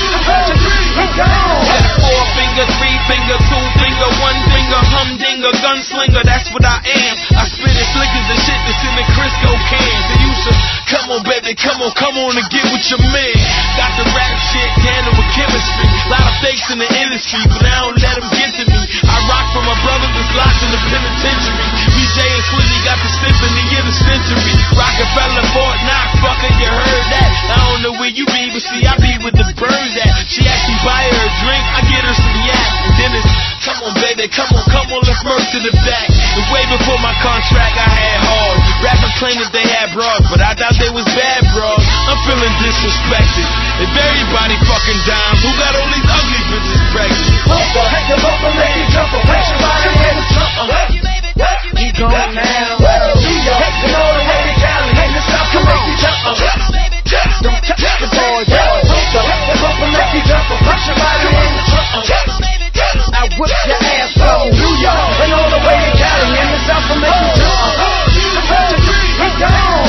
We gone. Four finger, three finger, two finger, one finger, humdinger, gunslinger. That's what I am. I spit it slickers and shit that's in the Crisco cans. They used to come on, baby, come on, come on and get with your man. Got the rap shit down with chemistry. Lot of fakes in the industry, but I don't let them get to me. I rock for my brothers that's locked in the penitentiary. B J and Swizzy got the symphony of the century. Rockefeller, Fort Knox, fucker, you heard that? I don't know where you be, but see, I be with the birds at. She actually buy her a drink, I get her some yak. And then it's, come on, baby, come on, come on, let's merge to the back. And way before my contract, I had hard. Rappers claimed that they had bras, but I doubt they was bad bras. I'm feeling disrespected. If everybody fucking dimes, who got all these ugly bitches pregnant? Take the bump and make you jump. Place your body in the trunk. We gone now. New York, and all the way to Cali. And the South to make you jump. Don't touch the boy, yo. Take the bump and make you jump. Place your body in the trunk. I whip your ass from New York, and all the way to Cali. And the South to make you jump. We gone.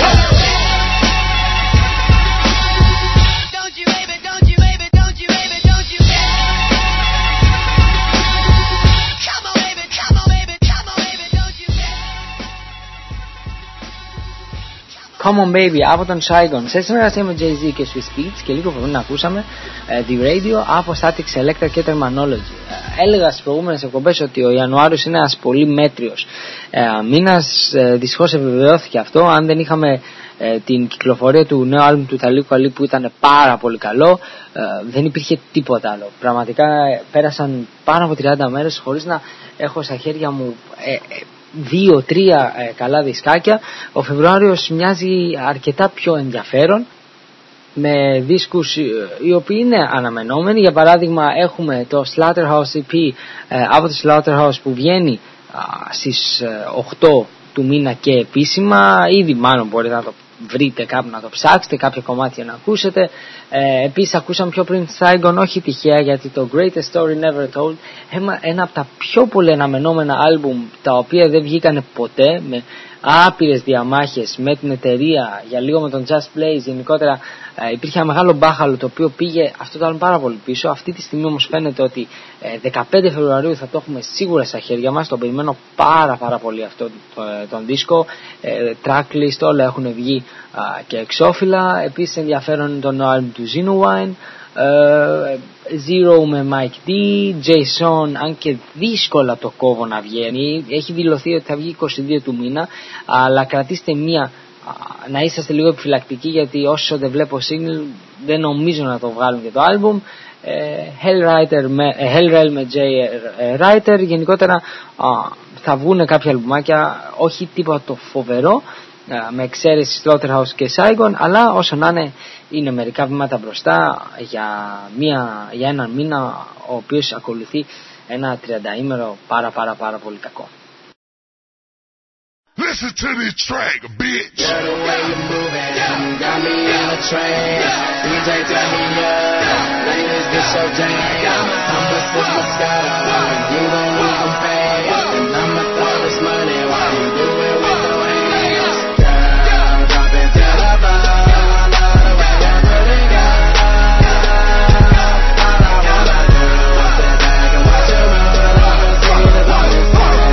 Come on baby από τον Saigon σε συνεργασία με Jay-Z και Swiss Beats, και λίγο πριν ακούσαμε uh, The Radio από Static Selector και Terminology. Uh, έλεγα στις προηγούμενες εκπομπές ότι ο Ιανουάριος είναι ένας πολύ μέτριος uh, μήνας, uh, δυστυχώς επιβεβαιώθηκε αυτό. Αν δεν είχαμε uh, την κυκλοφορία του νέου άλμπουμ του Ταλίκου Καλή που ήταν πάρα πολύ καλό, uh, δεν υπήρχε τίποτα άλλο. Πραγματικά πέρασαν πάνω από τριάντα μέρες χωρίς να έχω στα χέρια μου uh, δύο-τρία ε, καλά δισκάκια. Ο Φεβρουάριος μοιάζει αρκετά πιο ενδιαφέρον, με δίσκους ε, οι οποίοι είναι αναμενόμενοι. Για παράδειγμα έχουμε το Slaughterhouse ι πι ε, από το Slaughterhouse που βγαίνει α, στις ε, οκτώ του μήνα και επίσημα. Ήδη μάλλον μπορείτε να το βρείτε κάπου, να το ψάξετε, κάποια κομμάτια να ακούσετε. Ε, επίσης ακούσαμε πιο πριν Saigon, όχι τυχαία, γιατί το Greatest Story Never Told, ένα, ένα από τα πιο πολύ αναμενόμενα άλμπουμ τα οποία δεν βγήκανε ποτέ, με άπειρες διαμάχες με την εταιρεία, για λίγο με τον Just Blaze. Γενικότερα ε, υπήρχε ένα μεγάλο μπάχαλο το οποίο πήγε αυτό το άλλο πάρα πολύ πίσω. Αυτή τη στιγμή όμως φαίνεται ότι ε, δεκαπέντε Φεβρουαρίου θα το έχουμε σίγουρα στα χέρια μας. Τον περιμένω πάρα πάρα πολύ αυτό το, τον δίσκο. ε, Tracklist όλα έχουν βγει α, και εξώφυλλα. Επίσης ενδιαφέρον είναι το νέο άλμπum του Genuine. Uh, Zero με Mike D, Jason, αν και δύσκολα το κόβω να βγαίνει. Έχει δηλωθεί ότι θα βγει είκοσι δύο του μήνα, αλλά κρατήστε μία, να είσαστε λίγο επιφυλακτικοί, γιατί όσο δεν βλέπω single δεν νομίζω να το βγάλουν και το album. uh, Hellwriter με, uh, Hellrail με Jay Writer. Γενικότερα uh, θα βγουν κάποια αλμπουμάκια, όχι τίποτα το φοβερό, με εξαίρεση Slaughterhouse και Saigon, αλλά όσο να είναι, είναι μερικά βήματα μπροστά για, μία, για έναν μήνα, ο οποίος ακολουθεί ένα τριανταήμερο πάρα πάρα πάρα πολύ κακό. Listen to this track, bitch. Yeah, the way you moving, got me in a trance. D J tell me yeah, ladies get so jam. I'ma put my skirt on, you gon' lose some pay, and I'ma throw this money while you do it with your hands. Girl, drop it to the bar, I love the way you put it down. All I wanna do is sit back and watch you move. Love and see the love is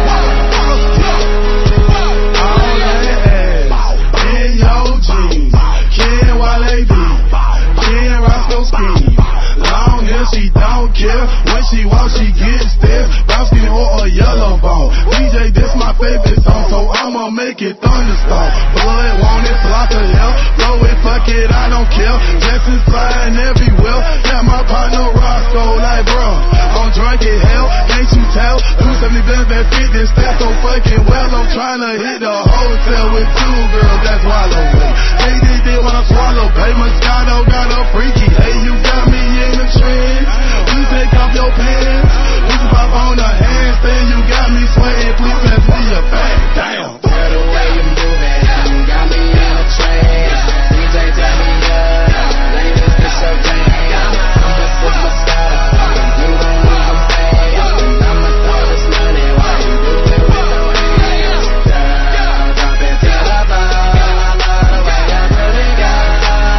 she don't care. When she walks, she gets stiff. Brown skin or a yellow bone. D J, this my favorite song, so I'ma make it thunderstorm. Blood, want it, flock of hell. Blow it, fuck it, I don't care. Jetsons flying everywhere. Got my partner Roscoe like, bro, I'm drunk as hell. Can't you tell? two seventy best bad fit, this stat so fucking well. I'm tryna hit the hotel with two girls, that's wallow way. They did it when I swallow. Pay Moscato got a freaky. Hey, you got me in the trend. You take off your pants. You pop on the handstand. You got me sweating. Please pass me your bag. Damn. Yeah, the way you moving, got me in a trance. D J tell me yeah, ladies get so jam. I'ma put my skirt on, you gon' lose some pay, and I'ma throw this money while you do it with your hands. Girl, drop it to the bar, I love the way you put it down.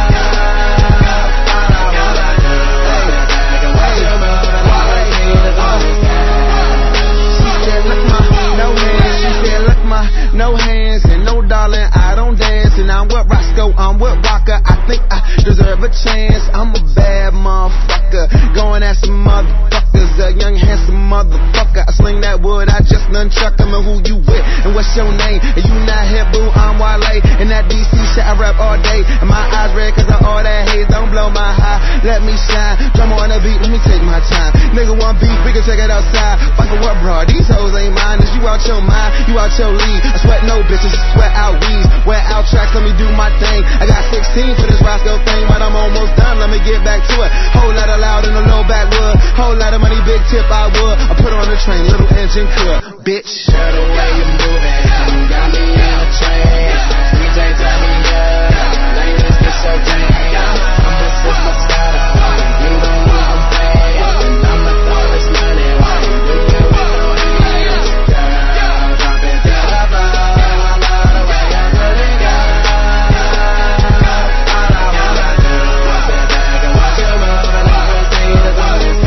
All I wanna do is sit back and watch you move. Love and see the love is She said, look my no hands. She said, look my no hands and no darling. I don't dance and I'm with Roscoe. I'm with Rocker. I think I deserve a chance. I'm a bad motherfucker, going at some motherfuckers. A young handsome motherfucker. I sling that wood. I just nunchuck. I mean, who you with and what's your name? And you not hip, boo. I'm Wale. And that D C shit I rap all day. And my eyes red cause of all that haze. Don't blow my high. Let me shine. Drum on the beat. Let me take my time. Nigga want beef. We can check it outside. Fuckin' what, bro? These hoes ain't mine. Is you out your mind? You out your league. I sweat no bitches. I sweat out weeds. Wear out tracks. Let me do my thing. I got sixteen for this Roscoe thing, but I'm almost done. Let me get back to it. Whole lot of loud in a low backwood. Whole lot of money, big tip I would. I put on the train, little engine could. Bitch. Yeah, the way you moving, got me in a trance. D J tell me yeah, ladies get so jam. I'ma put my skirt on, you gon' lose some pay, and I'ma throw this money while you do it with your hands. Girl, drop it to the bar, I love the way you put it down. All I wanna do is sit back and watch you move. Love and see the love is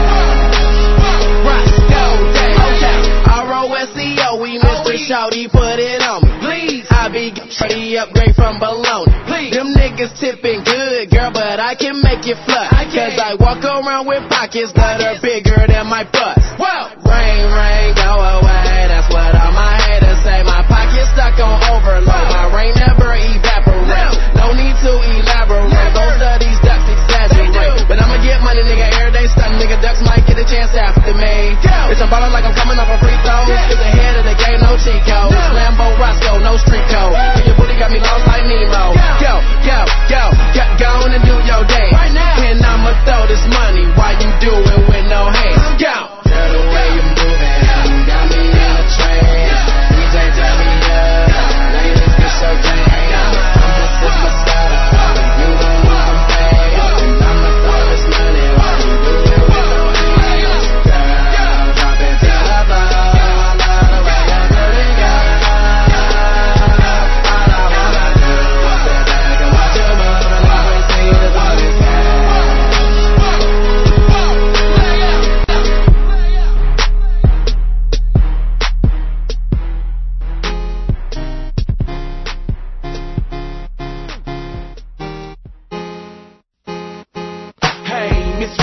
Roscoe Day. Okay. R O S C O, we Mister Shawty, put it on me. Please. I be shawty upgrade from baloney. Please. Them niggas tipping good, girl, but I can make you flush. I Cause I walk around with pockets that are bigger than my bust. Whoa. Rain, rain, go away. That's what all my haters say. My pocket's stuck on overload. My rain never evaporates. No need to elaborate. Both of these ducks exaggerate. But I'ma get money, nigga, every day stunning. Nigga, ducks might get a chance after me. Bitch, I'm ballin' like I'm coming off a free throw. It's the head of the game, no cheat code. Lambo Roscoe, no street code. And your booty got me lost like Nemo. Go, go, go, go, go on and do your dance. And I'ma throw this money while you do it with no hands. Go. Yeah, the way you moving, got me in a trance. D J tell me yeah, ladies get so jam. I'ma put my skirt on, you gon' lose some pay, and I'ma throw this money while you do it with your hands.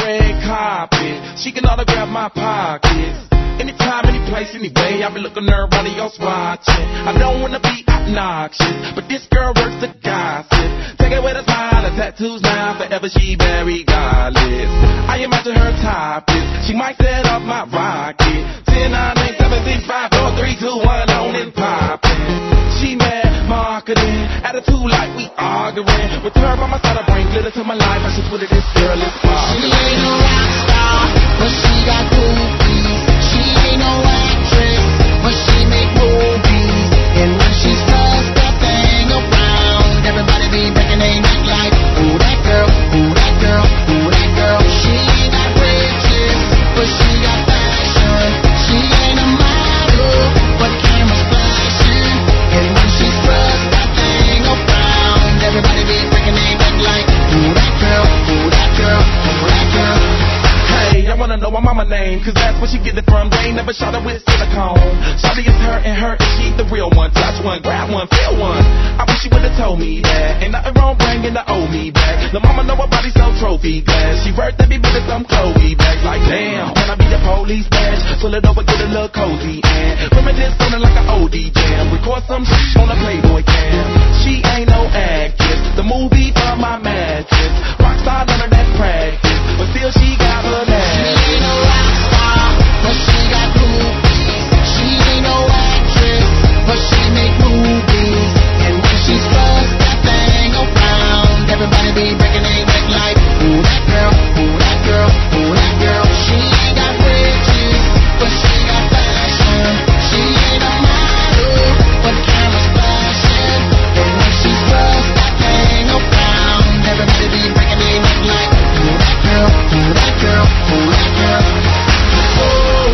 red carpet. She can autograph my pockets. Anytime, any place, anyway, I be looking her, everybody else watching. I don't wanna be obnoxious, but this girl works the gossip. Take it with a smile, her tattoos now, forever she very godless. I imagine her topless, she might set off my rocket. ten, nine, eight, seven, six, five, four, three, two, one, on and poppin'. She mad marketing, attitude like we arguing. With her by my side, I bring glitter to my life. I should put it, this girl is sparkling. She ain't a rock star, but she got groupies. She ain't no actress, but she make movies. And when she's tossed that thing around, everybody be breaking their neck like, ooh, that girl, ooh, that girl, ooh, that girl. She ain't got riches, but she got fashion. She ain't a model, but cameras flashing. And when she's tossed that thing around, everybody be breaking their neck like, ooh, that girl, ooh, that girl, ooh, that girl. Hey, I wanna know my mama name, cause that's where she get it from. They ain't never shot her with silicone. Shawty is her and her, and she the real one. Touch one, grab one, feel one. I wish she would've told me that. Ain't nothing wrong bringing the old me back. The mama know her body so trophy glass. She worth every bit of some Chloe bags. Like damn, when I be the police badge, pull it over, get a little cozy. And reminisce sounding like an O D jam. Record some shit on a Playboy cam. She ain't no actress, the movie for my mattress. Rockstar, none of that practice, but still she got her man. She ain't no rock star, but she got groupies. She ain't no actress, but she make movies. And when she's first that thing around, everybody be breaking their neck like, ooh, that girl, ooh, that girl, ooh, that girl. She ain't got riches, but she got fashion. She ain't a model, but cameras flashing. And when she's first that thing around, everybody be breaking their neck like, ooh, that girl, ooh, that girl, ooh, that girl. Whoa,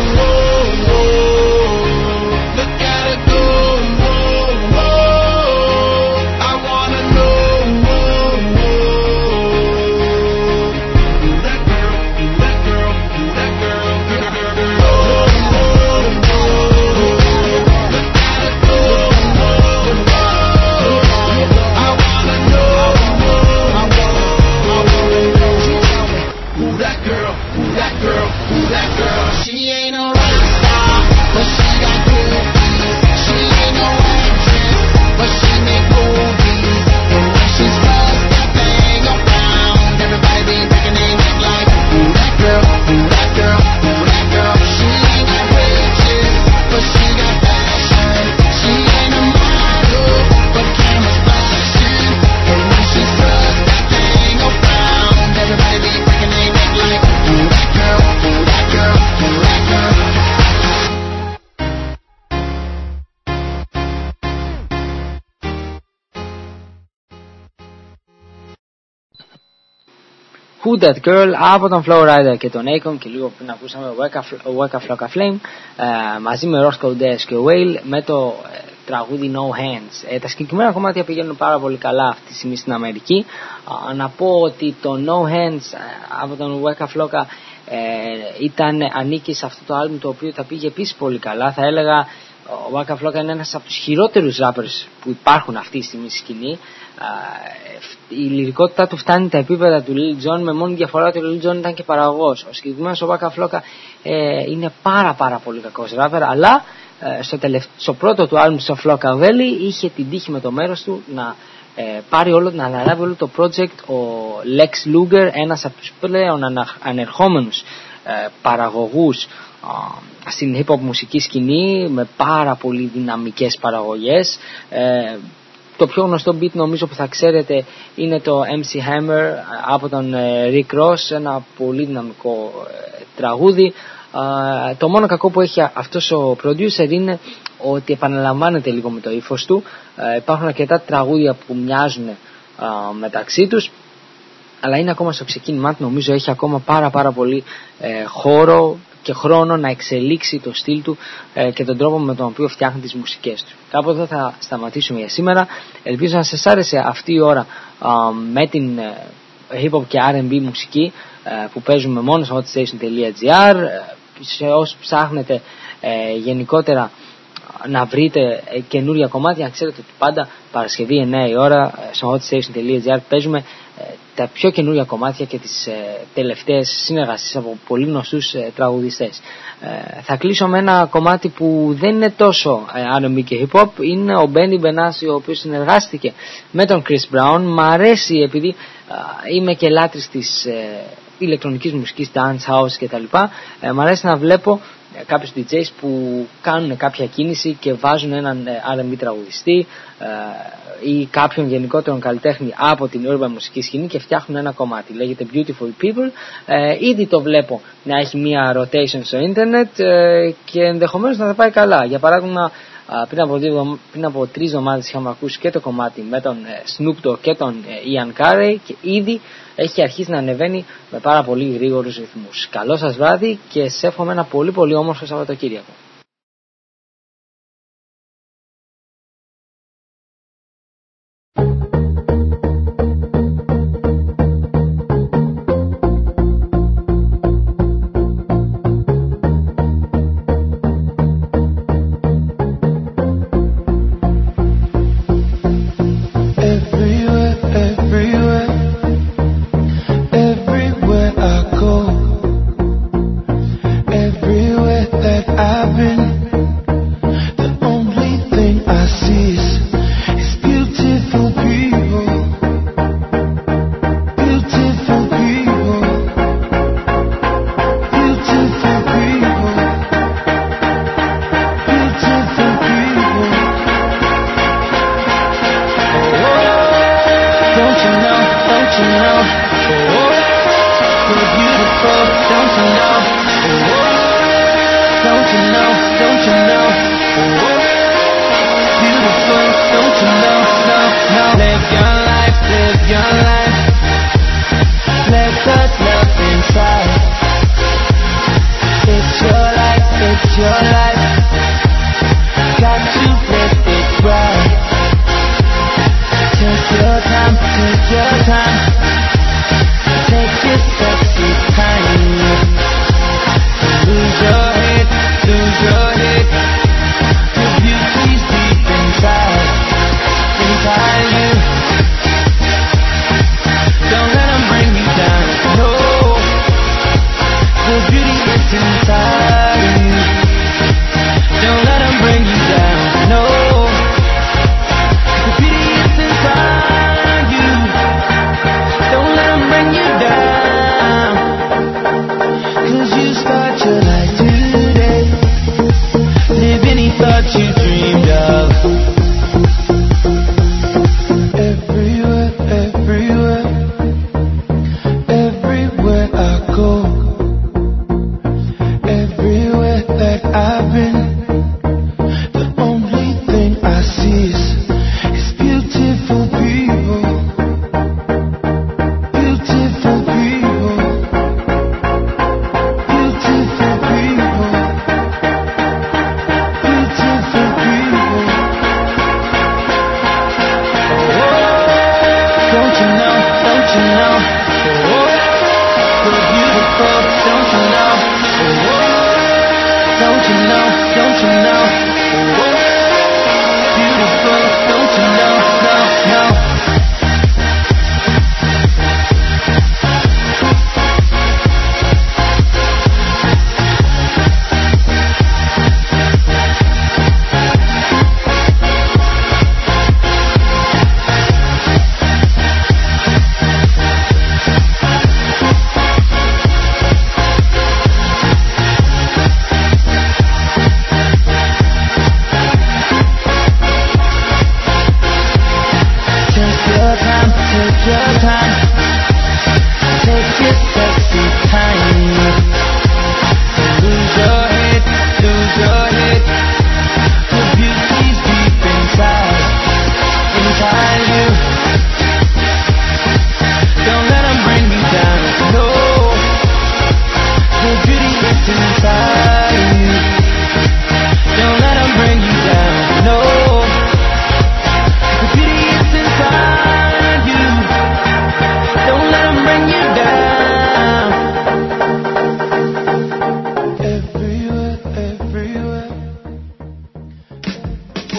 whoa, whoa, look at her go, whoa, whoa, I wanna know, whoa, whoa, who that girl, who that girl, who that girl, girl, girl, girl, whoa, whoa, whoa, look at her go, whoa, whoa, I wanna know, whoa, I wanna know, who that girl, who that girl, who that girl. She ain't a rock star, but she got groupies. She ain't no actress, but she make movies. And when she's first that thing around, everybody be breaking their neck like, ooh, that girl, ooh, that girl, ooh, that girl. She ain't got riches, but she got fashion. She ain't a model, but cameras flashing. And when she's first that thing around, everybody be breaking their neck like, ooh, that girl, ooh, that girl, ooh, that girl. Who That Girl από τον Flow Rider και τον Akon, και λίγο πριν ακούσαμε Waka Flocka Flame ε, μαζί με Roscoe Dash και Whale με το ε, τραγούδι No Hands. Ε, τα συγκεκριμένα κομμάτια πηγαίνουν πάρα πολύ καλά αυτή τη στιγμή στην Αμερική. Ε, να πω ότι το No Hands ε, από τον Waka Flocka ε, ήταν, ανήκει σε αυτό το άλμπουμ το οποίο τα πήγε επίσης πολύ καλά. Θα έλεγα ο Waka Flocka είναι ένας από τους χειρότερους rappers που υπάρχουν αυτή τη στιγμή στη σκηνή. Η λυρικότητά του φτάνει τα επίπεδα του Lil Jon, με μόνη διαφορά ότι ο Lil Jon ήταν και παραγωγός. Ο συγκεκριμένος ο Waka Flocka ε, είναι πάρα πάρα πολύ κακός rapper, αλλά ε, στο, τελευ... στο πρώτο του άλμπουμ στο Flocka Valley είχε την τύχη με το μέρος του να ε, πάρει όλο, να αναλάβει όλο το project ο Lex Luger, ένας από τους πλέον ανα... ανερχόμενους ε, παραγωγούς ε, στην hip hop μουσική σκηνή, με πάρα πολύ δυναμικές παραγωγές. ε, Το πιο γνωστό beat νομίζω που θα ξέρετε είναι το εμ σι Hammer από τον Rick Ross, ένα πολύ δυναμικό τραγούδι. Το μόνο κακό που έχει αυτός ο producer είναι ότι επαναλαμβάνεται λίγο με το ύφος του. Υπάρχουν αρκετά τραγούδια που μοιάζουν μεταξύ τους, αλλά είναι ακόμα στο ξεκίνημά του. Νομίζω έχει ακόμα πάρα πάρα πολύ χώρο και χρόνο να εξελίξει το στυλ του ε, και τον τρόπο με τον οποίο φτιάχνει τις μουσικές του. Κάπου εδώ θα σταματήσουμε για σήμερα. Ελπίζω να σας άρεσε αυτή η ώρα α, με την ε, hip hop και αρ εν μπι μουσική ε, που παίζουμε μόνο στο hotstation τελεία gr. Σε όσους ψάχνετε ε, γενικότερα α, να βρείτε καινούρια κομμάτια. Να ξέρετε ότι πάντα Παρασκευή εννιά η ώρα στο hotstation τελεία gr παίζουμε τα πιο καινούρια κομμάτια και τις τελευταίες συνεργασίες από πολύ γνωστούς τραγουδιστές. Θα κλείσω με ένα κομμάτι που δεν είναι τόσο αρ εν μπι και hip hop. Είναι ο Benny Benassi, ο οποίος συνεργάστηκε με τον Chris Brown. Μ' αρέσει επειδή είμαι και λάτρης της ηλεκτρονικής μουσικής, dance house κτλ. Μ' αρέσει να βλέπω κάποιους ντι τζέις που κάνουν κάποια κίνηση και βάζουν έναν αρ εν μπι τραγουδιστή ή κάποιον γενικότερον καλλιτέχνη από την urban μουσική σκηνή και φτιάχνουν ένα κομμάτι. Λέγεται Beautiful People. Ήδη το βλέπω να έχει μια rotation στο ίντερνετ και ενδεχομένως να θα πάει καλά. Για παράδειγμα, πριν από, δύο, πριν από τρεις εβδομάδες είχαμε ακούσει και το κομμάτι με τον Snoop Dogg και τον Ian Carey και ήδη έχει αρχίσει να ανεβαίνει με πάρα πολύ γρήγορους ρυθμούς. Καλό σας βράδυ και σε εύχομαι ένα πολύ πολύ όμορφο Σαββατοκύριακο.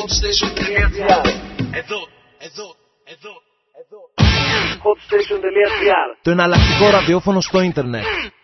hotstation.gr. Εδώ, εδώ, εδώ, εδώ. hotstation.gr. Το εναλλακτικό ραδιόφωνο στο ίντερνετ.